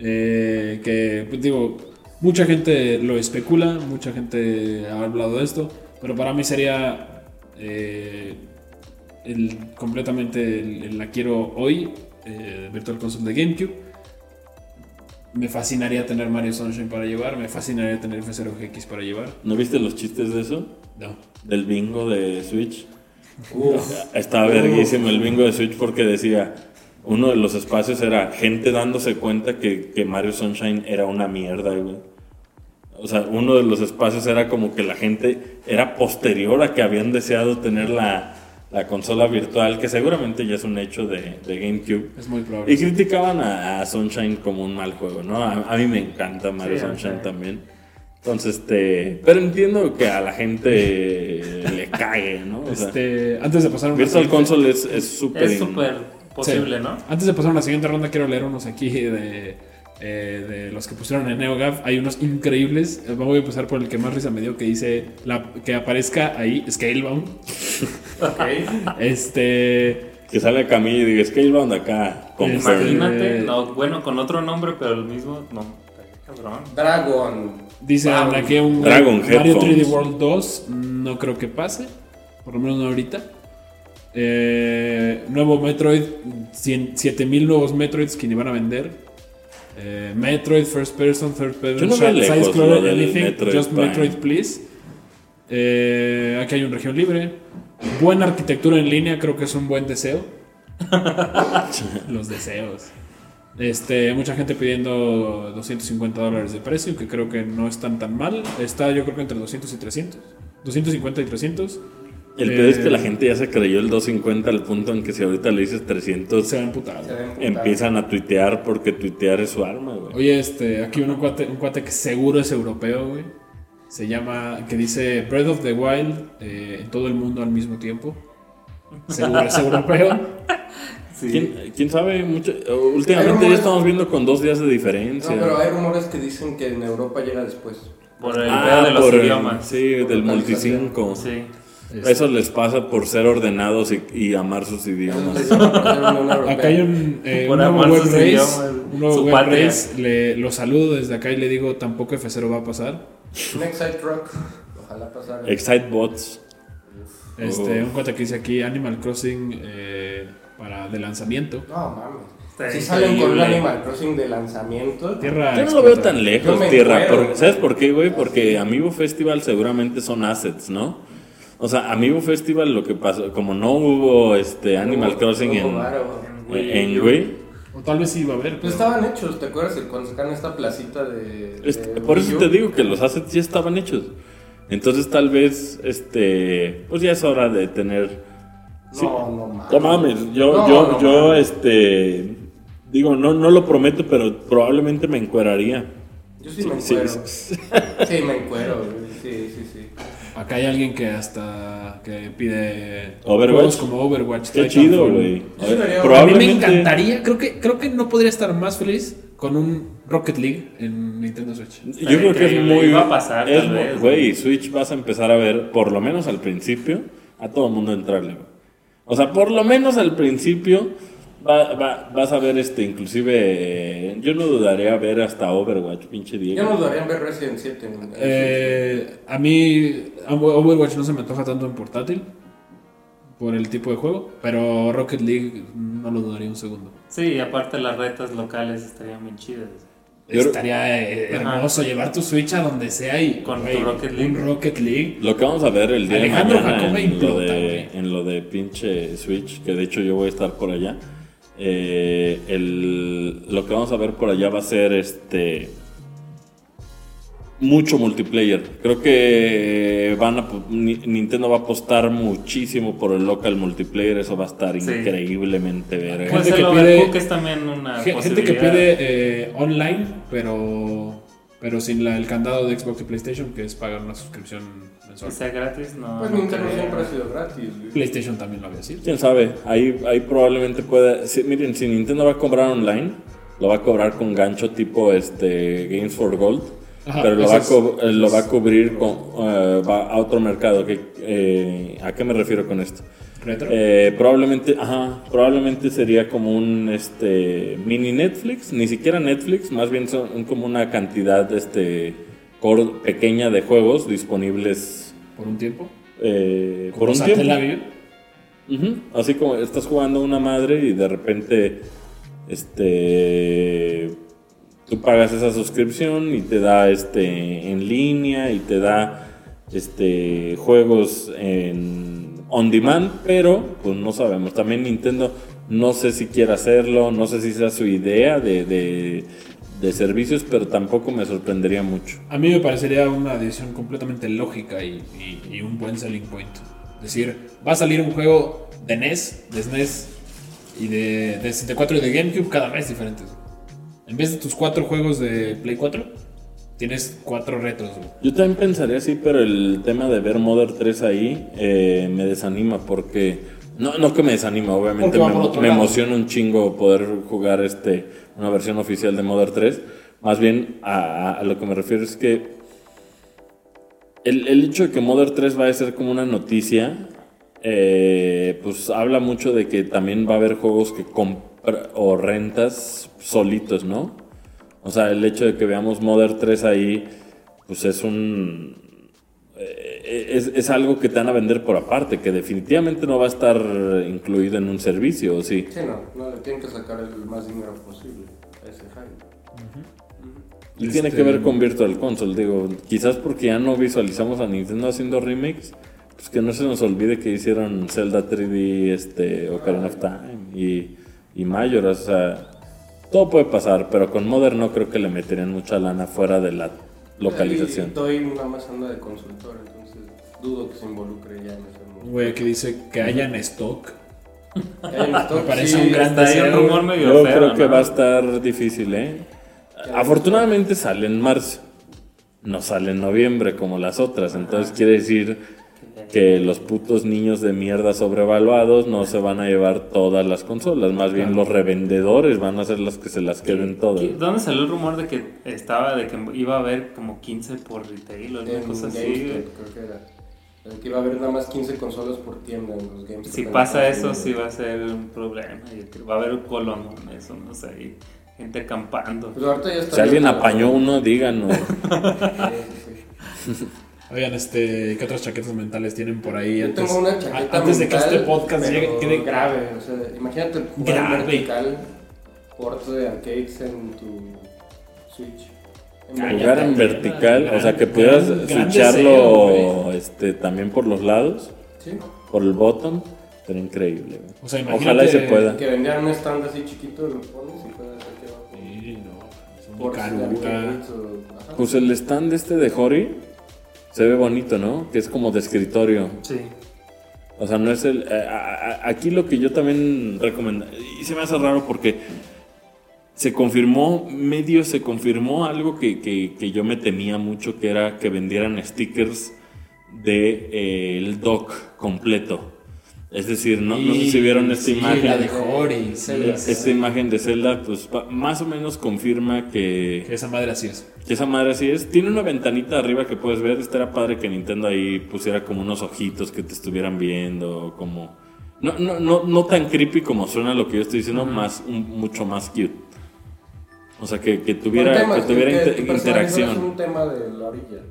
Que pues, digo, mucha gente lo especula, mucha gente ha hablado de esto, pero para mí sería completamente la quiero hoy, Virtual Console de GameCube. Me fascinaría tener Mario Sunshine para llevar, me fascinaría tener F0GX para llevar. ¿No viste los chistes de eso? No. Del bingo de Switch. Estaba verguísimo el bingo de Switch porque decía... Uno de los espacios era gente dándose cuenta que Mario Sunshine era una mierda, güey. O sea, uno de los espacios era como que la gente era posterior a que habían deseado tener la consola virtual, que seguramente ya es un hecho de GameCube. Es muy probable. Y criticaban a Sunshine como un mal juego, ¿no? A mí me encanta Mario Sunshine también. Entonces, pero entiendo que a la gente le cague, ¿no? O sea, antes de pasar Virtual Console es súper... posible, sí. ¿no? Antes de pasar a la siguiente ronda, quiero leer unos aquí de los que pusieron en NeoGAF. Hay unos increíbles. Voy a empezar por el que más risa me dio, que dice que aparezca ahí Scalebound. Okay. Que sale Camille y diga Scalebound acá. Imagínate, con otro nombre, pero el mismo, no. Cabrón. Dragon. Dice aquí un Dragon Mario Headphones. 3D World 2. No creo que pase. Por lo menos no ahorita. Nuevo Metroid, 7000 nuevos Metroids que ni van a vender. Metroid, First Person, Third Person, Side Scroller, Anything, Metroid Just Prime. Metroid Please. Aquí hay un región libre. Buena arquitectura en línea, creo que es un buen deseo. Los deseos. Mucha gente pidiendo $250 de precio, que creo que no están tan mal. Está yo creo que entre 200 y 300. 250 y 300. El peor es que la gente ya se creyó el 250 al punto en que si ahorita le dices 300 se va a emputar. Empiezan a tuitear porque tuitear es su arma, güey. Oye, aquí un cuate que seguro es europeo, güey. Se llama, que dice Breath of the Wild en todo el mundo al mismo tiempo. Seguro es europeo. Sí. ¿Quién sabe? Últimamente ya estamos viendo con 2 días de diferencia. No, pero hay rumores que dicen que en Europa llega después. Por el pedo de los idiomas. Sí, del multicinco. Sí. Eso les pasa por ser ordenados y amar sus idiomas. Acá hay un nuevo web race. Un nuevo web race. Lo saludo desde acá y le digo, tampoco F0 va a pasar. Un Excite Rock. Ojalá pasara. Excite Bots. Un cuate que dice aquí Animal Crossing de lanzamiento. No mames. Si salen con un Animal Crossing de lanzamiento. Yo no lo veo tan lejos, Tierra. ¿Sabes por qué, güey? Porque Amiibo Festival seguramente son assets, ¿no? O sea, Amiibo Festival lo que pasó, como no hubo Animal Crossing en güey. O tal vez sí iba a haber. Pues estaban hechos, ¿te acuerdas? Cuando sacaron esta placita de por eso te digo que los assets ya estaban hechos. Entonces tal vez, pues ya es hora de tener... No mames. Yo digo, no lo prometo, pero probablemente me encueraría. Yo sí me encuero. Sí, me encuero. Sí. Acá hay alguien que hasta que pide juegos como Overwatch. Qué chido, güey. A mí me encantaría, creo que no podría estar más feliz con un Rocket League en Nintendo Switch. Yo creo que es muy... va a pasar, güey, Switch vas a empezar a ver, por lo menos al principio, a todo el mundo entrarle, güey. O sea, por lo menos al principio vas a ver inclusive... yo no dudaría ver hasta Overwatch, pinche Diego. Yo no dudaría en ver Resident 7. A mí Overwatch no se me antoja tanto en portátil por el tipo de juego, pero Rocket League no lo dudaría un segundo. Sí, aparte las retas locales estarían bien chidas. Estaría hermoso llevar tu Switch a donde sea y con tu Rocket League. Un Rocket League. Lo que vamos a ver el día Alejandro de mañana Jacob en lo de pinche Switch, que de hecho yo voy a estar por allá. Lo que vamos a ver por allá va a ser mucho multiplayer. Creo que Nintendo va a apostar muchísimo por el local multiplayer. Eso va a estar increíblemente verga. Pues el Overcooked es también una posibilidad. Gente que pide online, pero sin el candado de Xbox y PlayStation, que es pagar una suscripción mensual. Que sea gratis, no. Pues Nintendo siempre ha sido gratis. PlayStation también lo había sido. Quién sabe, ahí probablemente pueda. Miren, si Nintendo va a cobrar online, lo va a cobrar con gancho tipo Games for Gold. Ajá, pero lo va a cubrir va a otro mercado. ¿A qué me refiero con esto? ¿Retro? Probablemente sería como un mini Netflix, ni siquiera Netflix, más bien son como una cantidad pequeña de juegos disponibles por un tiempo. Por un tiempo. Así como estás jugando una madre y de repente tú pagas esa suscripción y te da en línea y te da juegos on demand, pero pues no sabemos. También Nintendo no sé si quiere hacerlo, no sé si sea su idea de servicios, pero tampoco me sorprendería mucho. A mí me parecería una decisión completamente lógica y un buen selling point. Es decir, va a salir un juego de NES, de SNES y de 64 y de GameCube cada mes diferentes. En vez de tus 4 juegos de Play 4, tienes 4 retros. Yo también pensaría así, pero el tema de ver Mother 3 ahí me desanima porque... No que me desanima, obviamente me emociona un chingo poder jugar una versión oficial de Mother 3. Más bien a lo que me refiero es que el hecho de que Mother 3 va a ser como una noticia, pues habla mucho de que también va a haber juegos que o rentas solitos, ¿no? O sea, el hecho de que veamos Mother 3 ahí, pues es algo que te van a vender por aparte, que definitivamente no va a estar incluido en un servicio, ¿o sí? Sí, no le tienen que sacar el más dinero posible a ese hype. Y tiene que ver con Virtual Console, digo, quizás porque ya no visualizamos a Nintendo haciendo remakes, pues que no se nos olvide que hicieron Zelda 3D, Ocarina of Time y Majora's, o sea, todo puede pasar, pero con Modern no creo que le meterían mucha lana fuera de la localización. Estoy nada más anda de consultor, entonces dudo que se involucre ya en ese mundo. Güey, que dice que haya en stock. Me parece un gran deseo. Un rumor medio Yo feo, creo que va a estar difícil, Afortunadamente sale en marzo, no sale en noviembre como las otras, entonces quiere decir que los putos niños de mierda sobrevaluados no se van a llevar todas las consolas, más bien los revendedores van a ser los que se las queden todas. ¿Dónde salió el rumor de que iba a haber como 15 por retail o alguna cosa así? Creo que era. Que iba a haber nada más 15 consolas por tienda en los games. Si pasa eso, sí va a ser un problema. Va a haber colonones, no sé, y gente acampando. Pues ahorita ya está. Si alguien apañó uno, díganos. Oigan, ¿qué otras chaquetas mentales tienen por ahí? Yo tengo una chaqueta antes de que mental, este podcast quede grave. O sea, imagínate jugar grave. vertical, port de arcades en tu Switch. Jugar en vertical, o sea, que pudieras switcharlo también por los lados, sí, por el bottom, sería increíble. Güey. O sea, imagínate, ojalá y se pueda. Que vendieran un stand así chiquito, lo pones y puedes aquí abajo. Sí, no, es Por muy caruca. Pues el stand de Hori se ve bonito, ¿no? Que es como de escritorio. Sí. O sea, no es el... aquí lo que yo también recomiendo, y se me hace raro porque se confirmó algo que yo me temía mucho, que era que vendieran stickers de el dock completo. Es decir, no sé si vieron esta imagen. La de Hori, Esta imagen de Zelda, pues más o menos confirma que esa madre así es. Que esa madre así es. Tiene una ventanita arriba que puedes ver. Estaría padre que Nintendo ahí pusiera como unos ojitos que te estuvieran viendo, como... No tan creepy como suena lo que yo estoy diciendo, mucho más cute. O sea, que tuviera interacción. Es un tema de la orilla.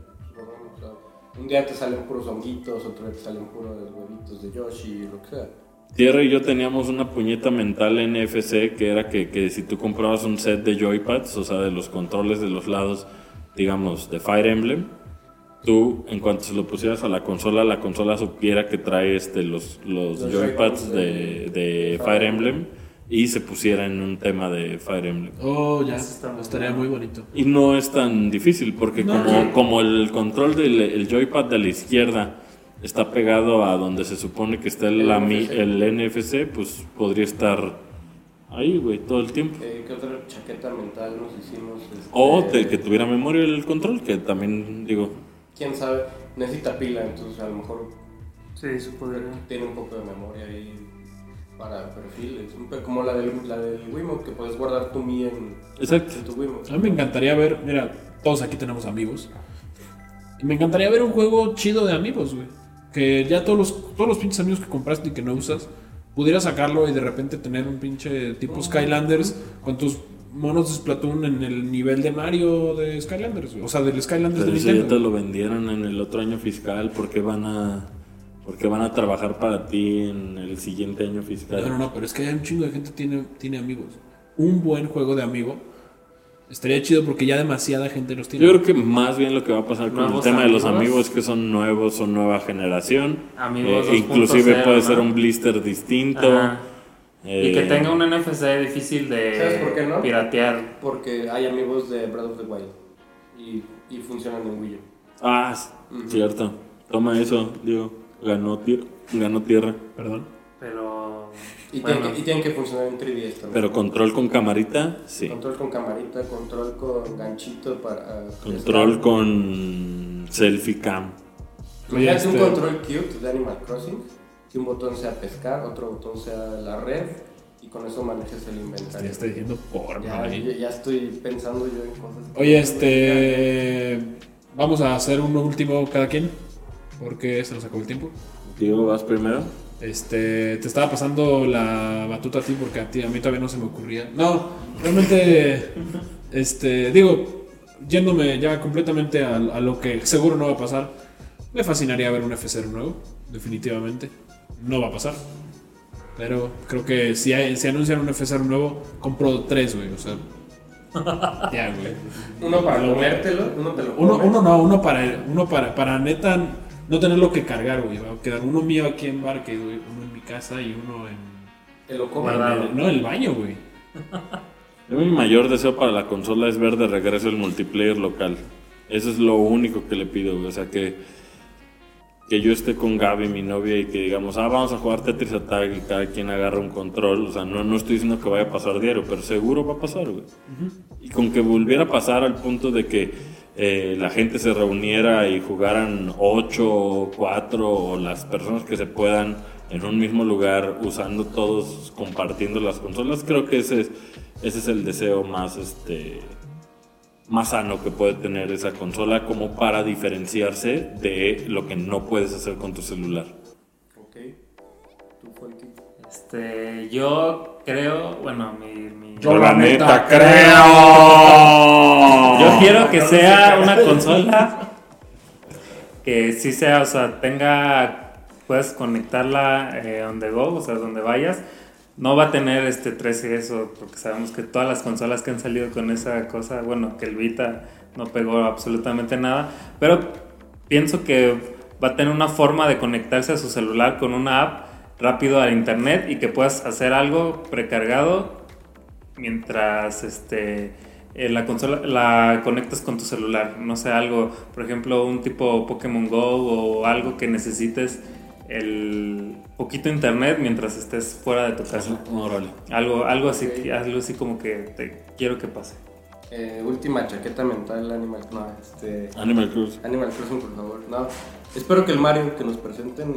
Un día te salen puros honguitos, otro día te salen puros huevitos de Yoshi, lo que sea. Tierra y yo teníamos una puñeta mental NFC que era que si tú comprabas un set de joypads, o sea, de los controles de los lados, digamos, de Fire Emblem, tú, en cuanto se lo pusieras a la consola supiera que trae los joypads de Fire Emblem y se pusiera en un tema de Fire Emblem. Oh, ya, estaría muy bonito. Y no es tan difícil, porque como el control del joypad de la izquierda está pegado a donde se supone que está el NFC, pues podría estar ahí, güey, todo el tiempo. ¿Qué otra chaqueta mental nos hicimos? O que tuviera memoria el control, que también, digo... ¿Quién sabe? Necesita pila, entonces a lo mejor sí, eso podría. Tiene un poco de memoria ahí para perfiles, como la del Wiimote, que puedes guardar tu Mi en tu Wiimote. A mí me encantaría ver, mira, todos aquí tenemos amigos. Y me encantaría ver un juego chido de amigos, güey. Que ya todos los pinches amigos que compraste y que no usas, pudieras sacarlo y de repente tener un pinche tipo Skylanders con tus monos de Splatoon en el nivel de Mario de Skylanders, güey. O sea, del Skylanders de Nintendo. Ya te lo vendieron en el otro año fiscal, porque van a trabajar para ti en el siguiente año fiscal. No, pero es que hay un chingo de gente que tiene amigos. Un buen juego de amigo estaría chido porque ya demasiada gente los tiene. Yo creo que más bien lo que va a pasar con el tema de los amigos es que son nuevos, son nueva generación. Inclusive puede ser un blister distinto. Y que tenga un NFC difícil de ¿sabes por qué no? Piratear. Porque hay amigos de Breath of the Wild y funcionan en Wii U. Cierto. Toma eso, digo, ganó tierra. Perdón. Pero... Y tienen que funcionar en 3DS también. Pero control con camarita, sí. Control con camarita, control con ganchito para... control con selfie cam. Imagínate un control cute de Animal Crossing, que un botón sea pescar, otro botón sea la red, y con eso manejes el inventario. Ya estoy diciendo ya estoy pensando yo en cosas. Oye, vamos a hacer uno último cada quien, porque se nos acabó el tiempo. Diego, ¿vas primero? Te estaba pasando la batuta a ti porque a mí todavía no se me ocurría. No, realmente, digo, yéndome ya completamente a lo que seguro no va a pasar, me fascinaría ver un F0 nuevo, definitivamente. No va a pasar. Pero creo que si anuncian un F0 nuevo, compro 3, güey, o sea. Ya, güey. Uno para comértelo, uno te lo comes. Uno para neta no tenerlo que cargar, güey. Va a quedar uno mío aquí en Barque, güey, uno en mi casa y uno en... Te lo comes. En el baño, güey. Mi mayor deseo para la consola es ver de regreso el multiplayer local. Eso es lo único que le pido, güey. O sea, que yo esté con Gaby, mi novia, y que digamos, vamos a jugar Tetris Attack y cada quien agarra un control. O sea, no estoy diciendo que vaya a pasar diario, pero seguro va a pasar, güey. Y con que volviera a pasar al punto de que la gente se reuniera y jugaran 8 o 4 o las personas que se puedan en un mismo lugar, usando todos, compartiendo las consolas, creo que ese es el deseo más más sano que puede tener esa consola como para diferenciarse de lo que no puedes hacer con tu celular. Ok. ¿Tú, Fuenti? Yo creo, bueno, Yo la neta creo. Yo quiero que sea una consola que sí sea, o sea, puedes conectarla on the go, o sea, donde vayas. No va a tener 3GS, porque sabemos que todas las consolas que han salido con esa cosa, bueno, que el Vita no pegó absolutamente nada, pero pienso que va a tener una forma de conectarse a su celular con una app rápido al internet y que puedas hacer algo precargado mientras la consola la conectas con tu celular. No sé, algo, por ejemplo, un tipo Pokémon Go o algo que necesites el poquito internet mientras estés fuera de tu casa. Algo así como que te quiero que pase. Última chaqueta mental, Animal Crossing, por favor. No, espero que el Mario que nos presenten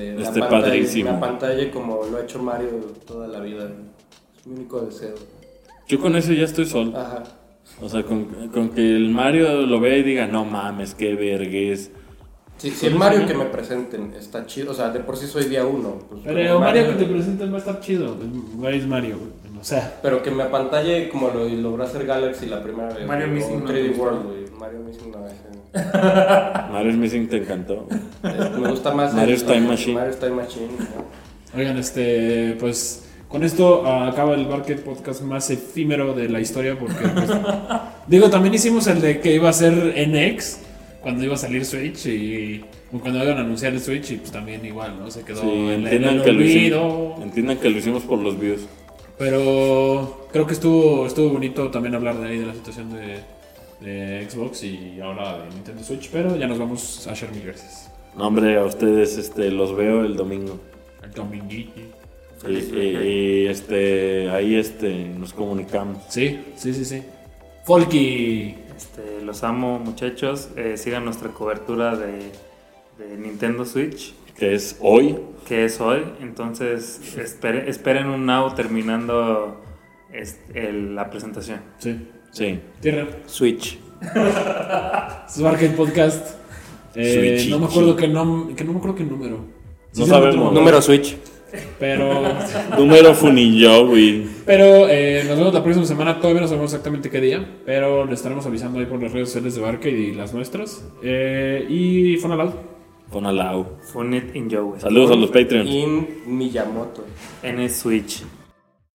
la pantalla como lo ha hecho Mario toda la vida. Es mi único deseo. Yo con eso ya estoy solo. Ajá. O sea, con que el Mario lo vea y diga, no mames, qué vergüenza. Si el Mario que me presenten está chido, o sea, de por sí soy día 1. Pues, pero Mario que te presenten va a estar chido. Es Mario, o sea. Pero que me apantalle como lo logró hacer Galaxy la primera vez. Mario Missing 3D World, güey. Mario Missing no es. Mario Missing te encantó. Me gusta más Mario's Time Machine. Mario's Time Machine, ¿no? Oigan, pues con esto acaba el Barcade Podcast más efímero de la historia porque pues, digo, también hicimos el de que iba a ser NX cuando iba a salir Switch y cuando iban a anunciar el Switch y pues también igual, ¿no? Se quedó en el olvido. Entiendan que lo hicimos por los views. Pero creo que estuvo bonito también hablar de ahí de la situación de Xbox y ahora de Nintendo Switch, pero ya nos vamos a hacer mil gracias. No, hombre, a ustedes los veo el domingo. El dominguito. Y ahí nos comunicamos. Sí. Folky. Los amo, muchachos. Sigan nuestra cobertura de Nintendo Switch. Que es hoy. Entonces esperen un now terminando la presentación. Sí. Tierra. Switch. Es Barcade Podcast. No me acuerdo qué número. No sabemos. Número Switch. Pero número Funillo, güey. Pero nos vemos la próxima semana. Todavía no sabemos exactamente qué día, pero les estaremos avisando ahí por las redes sociales de Barcade y las nuestras. Y Fonalau. Fun it in Joe. Saludos a los Patreons. In Miyamoto. En Switch.